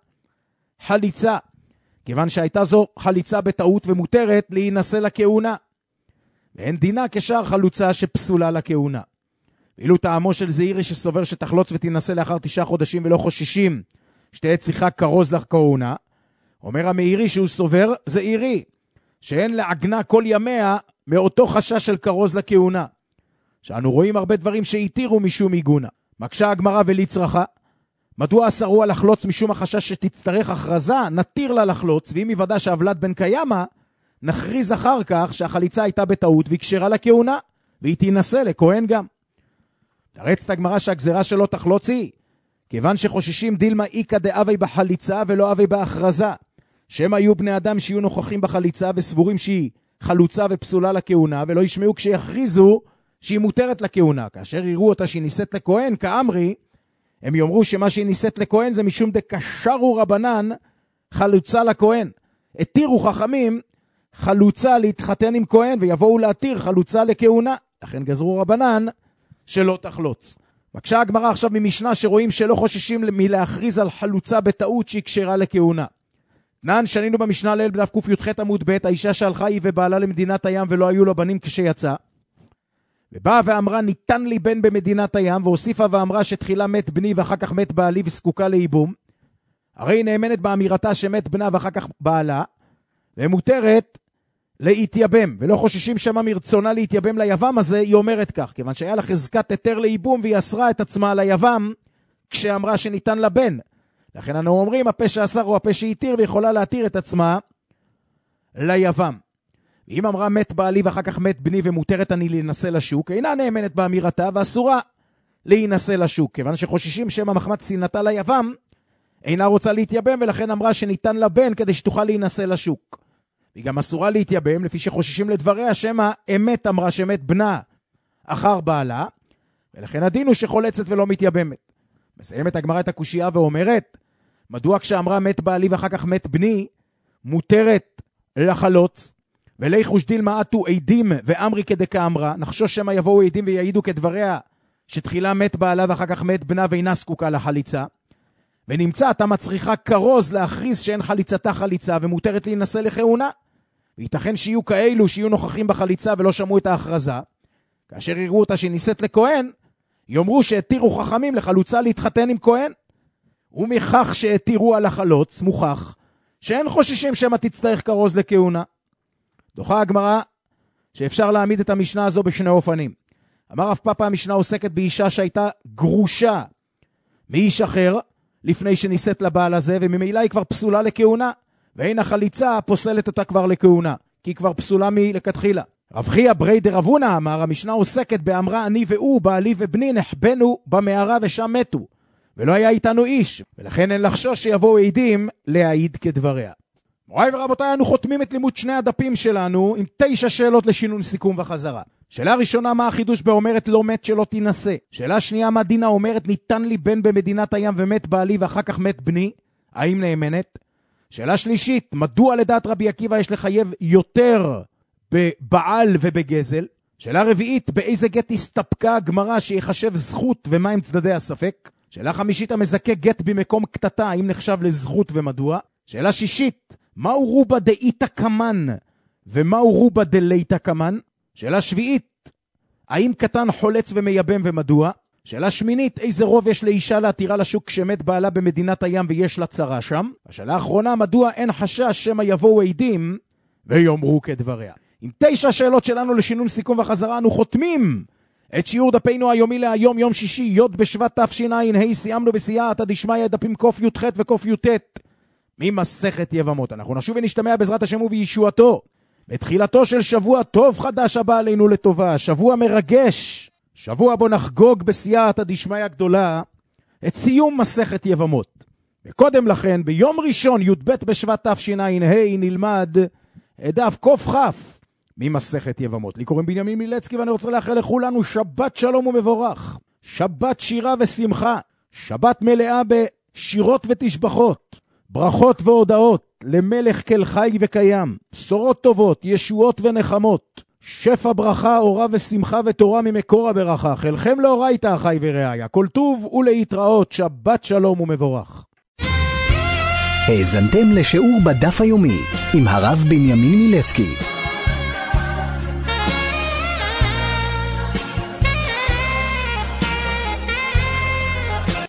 חליצה, כיוון שהייתה זו חליצה בטעות ומותרת להינשא לכהונה, ואין דינה כשאר חלוצה שפסולה לכהונה. ואילו טעמו של זעירי שסובר שתחלוץ ותינשא לאחר תשעה חודשים ולא חוששים שתהיה צריכה כרוז לכהונה, אומר המאירי שהוא סובר זעירי שאין לעגנה כל ימיה מאותו חשש של כרוז לכהונה, שאנו רואים הרבה דברים שהתירו משום עיגונה. מקשה הגמרא וליצרחה, מדוע אסרו על לחלוץ משום החשש שתצטרך הכרזה? נתיר לה לחלוץ, ואם יוודא שהבלד בן קיימה, נכריז אחר כך שהחליצה הייתה בטעות והקשרה לכהונה, והיא תינשא לכהן גם. תרץ את הגמרא שהגזרה שלא תחלוץ היא, כיוון שחוששים דילמה איקא דאבי בחליצה ולא אבי בהכרזה, שהם היו בני אדם שיהיו נוכחים בחליצה וסבורים שהיא חלוצה ופסולה לכהונה, ולא ישמעו כשיכריזו שהיא מותרת לכהונה. כאשר יראו אותה שהיא נישאת לכהן, כאמרי, הם יאמרו שמה שהיא נישאת לכהן זה משום דקשרו רבנן חלוצה לכהן. התירו חכמים חלוצה להתחתן עם כהן, ויבואו להתיר חלוצה לכהונה. לכן גזרו רבנן שלא תחלוץ. בקשה הגמרא עכשיו ממשנה שרואים שלא חוששים מלהכריז על חלוצה בטעות שהיא קשרה לכהונה. נען שנינו במשנה ליל בדף ק"ח עמוד ב', האישה שהלכה היא ובעלה למדינת הים ולא היו לו בנים כשיצא, ובאה ואמרה ניתן לי בן במדינת הים, והוסיפה ואמרה שתחילה מת בני ואחר כך מת בעלי וזקוקה לאיבום, הרי היא נאמנת באמירתה שמת בנה ואחר כך בעלה, ומותרת להתייבם, ולא חוששים שמה מרצונה להתייבם ליבם הזה. היא אומרת כך, כיוון שהיה לה חזקת היתר לאיבום והיא אסרה את עצמה על היבם כשאמרה שניתן לה בן. לכן אנו אומרים הפה שאסר הוא הפה שהתיר, ויכולה להתיר את עצמה ליבם. ואם אמרה מת בעלי ואחר כך מת בני ומותרת אני להינשא לשוק, אינה נאמנת באמירתה ואסורה להינשא לשוק, כיוון שחוששים שמה מחמת שנאתה ליבם אינה רוצה להתייבם, ולכן אמרה שניתן לה בן כדי שתוכל להינשא לשוק. היא גם אסורה להתייבם לפי שחוששים לדבריה שמה אמת אמרה שמת בנה אחר בעלה, ולכן הדין הוא שחולצת ולא מתייבמת. מסיימת הגמרא את הקושייה ואומרת, מדוע כשאמרה מת בעלי ואחר כך מת בני מותרת לחלוץ, וליחוש דילמה עטו עדים ואמרי כדקאמרה, נחשוש שמה יבואו עדים ויעידו כדבריה, שתחילה מת בעלה ואחר כך מת בנה ואינה זקוקה לחליצה, ונמצא אתה מצריכה כרוז להכריז שאין חליצתה חליצה ומותרת להינשא לכהונה, וייתכן שיהיו כאלו שיהיו נוכחים בחליצה ולא שמעו את ההכרזה, כאשר יראו אותה שנישאת לכהן, יאמרו שהתירו חכמים לחלוצה להתחתן עם כהן, ומכך שהתירו על החלוץ מוכח שאין חוששים שמה תצטרך כרוז לכהונה. דוחה הגמרא שאפשר להעמיד את המשנה הזו בשני אופנים. אמר רב פאפא, המשנה עוסקת באישה שהייתה גרושה מאיש אחר לפני שנישאת לבעל הזה, וממילא היא כבר פסולה לכהונה, ואין החליצה פוסלת אותה כבר לכהונה, כי היא כבר פסולה מלכתחילה. רב חייא ברי דרבונה אמר, המשנה עוסקת באמרה אני והוא, בעלי ובני, נחבנו במערה ושם מתו, ולא היה איתנו איש, ולכן אין לחשוש שיבואו עדים להעיד כדבריה. מוריי ורבותיי, אנו חותמים את לימוד שני הדפים שלנו עם תשע שאלות לשינון סיכום וחזרה. שאלה ראשונה, מה החידוש באומרת לא מת שלא תינשא? שאלה שנייה, מה דינה אומרת ניתן לי בן במדינת הים ומת בעלי ואחר כך מת בני? האם נאמנת? שאלה שלישית, מדוע לדעת רבי עקיבא יש לחייב יותר בבעל ובגזל? שאלה רביעית, באיזה גט הסתפקה הגמרא שיחשב זכות ומה עם צדדי הספק? שאלה חמישית, המזכה גט במקום קטטה, האם נחשב לזכות ומדוע? שאלה שישית, מהו רובה דאיתא קמן ומהו רובה דלייתא קמן? שאלה שביעית, האם קטן חולץ ומייבם ומדוע? שאלה שמינית, איזה רוב יש לאישה להתירה לשוק כשמת בעלה במדינת הים ויש לה צרה שם? השאלה האחרונה, מדוע אין חשש שמא יבואו עדים ויאמרו כדבריה? עם תשע שאלות שלנו לשינון סיכום וחזרה, אנו חותמים את שיעור דפינו היומי להיום, יום שישי, י' בשבט תשע"ה, סיימנו בסייעתא דשמיא דפים ק"ח וק"ט ממסכת יבמות. אנחנו נשוב ונשתמע בעזרת השם ובישועתו בתחילתו של שבוע טוב חדש הבא עלינו לטובה, שבוע מרגש, שבוע בו נחגוג בסייעתא דשמיא הגדולה את סיום מסכת יבמות. וקודם לכן, ביום ראשון, י"ב בשבט תשע"ה, נלמד את דף ק"כ ממסכת יבמות. לי קוראים בנימין מילצקי, ואני רוצה לאחל לכולנו שבת שלום ומבורך, שבת שירה ושמחה, שבת מלאה בשירות ותשבחות, ברכות והודעות למלך כל חי וקיים, בשורות טובות, ישועות ונחמות, שפע ברכה, אורה ושמחה ותורה ממקור הברכה. חלכם לאורייתא אחי ורעיה, כל טוב ולהתראות, שבת שלום ומבורך. האזנתם לשיעור בדף היומי עם הרב בנימין מילצקי.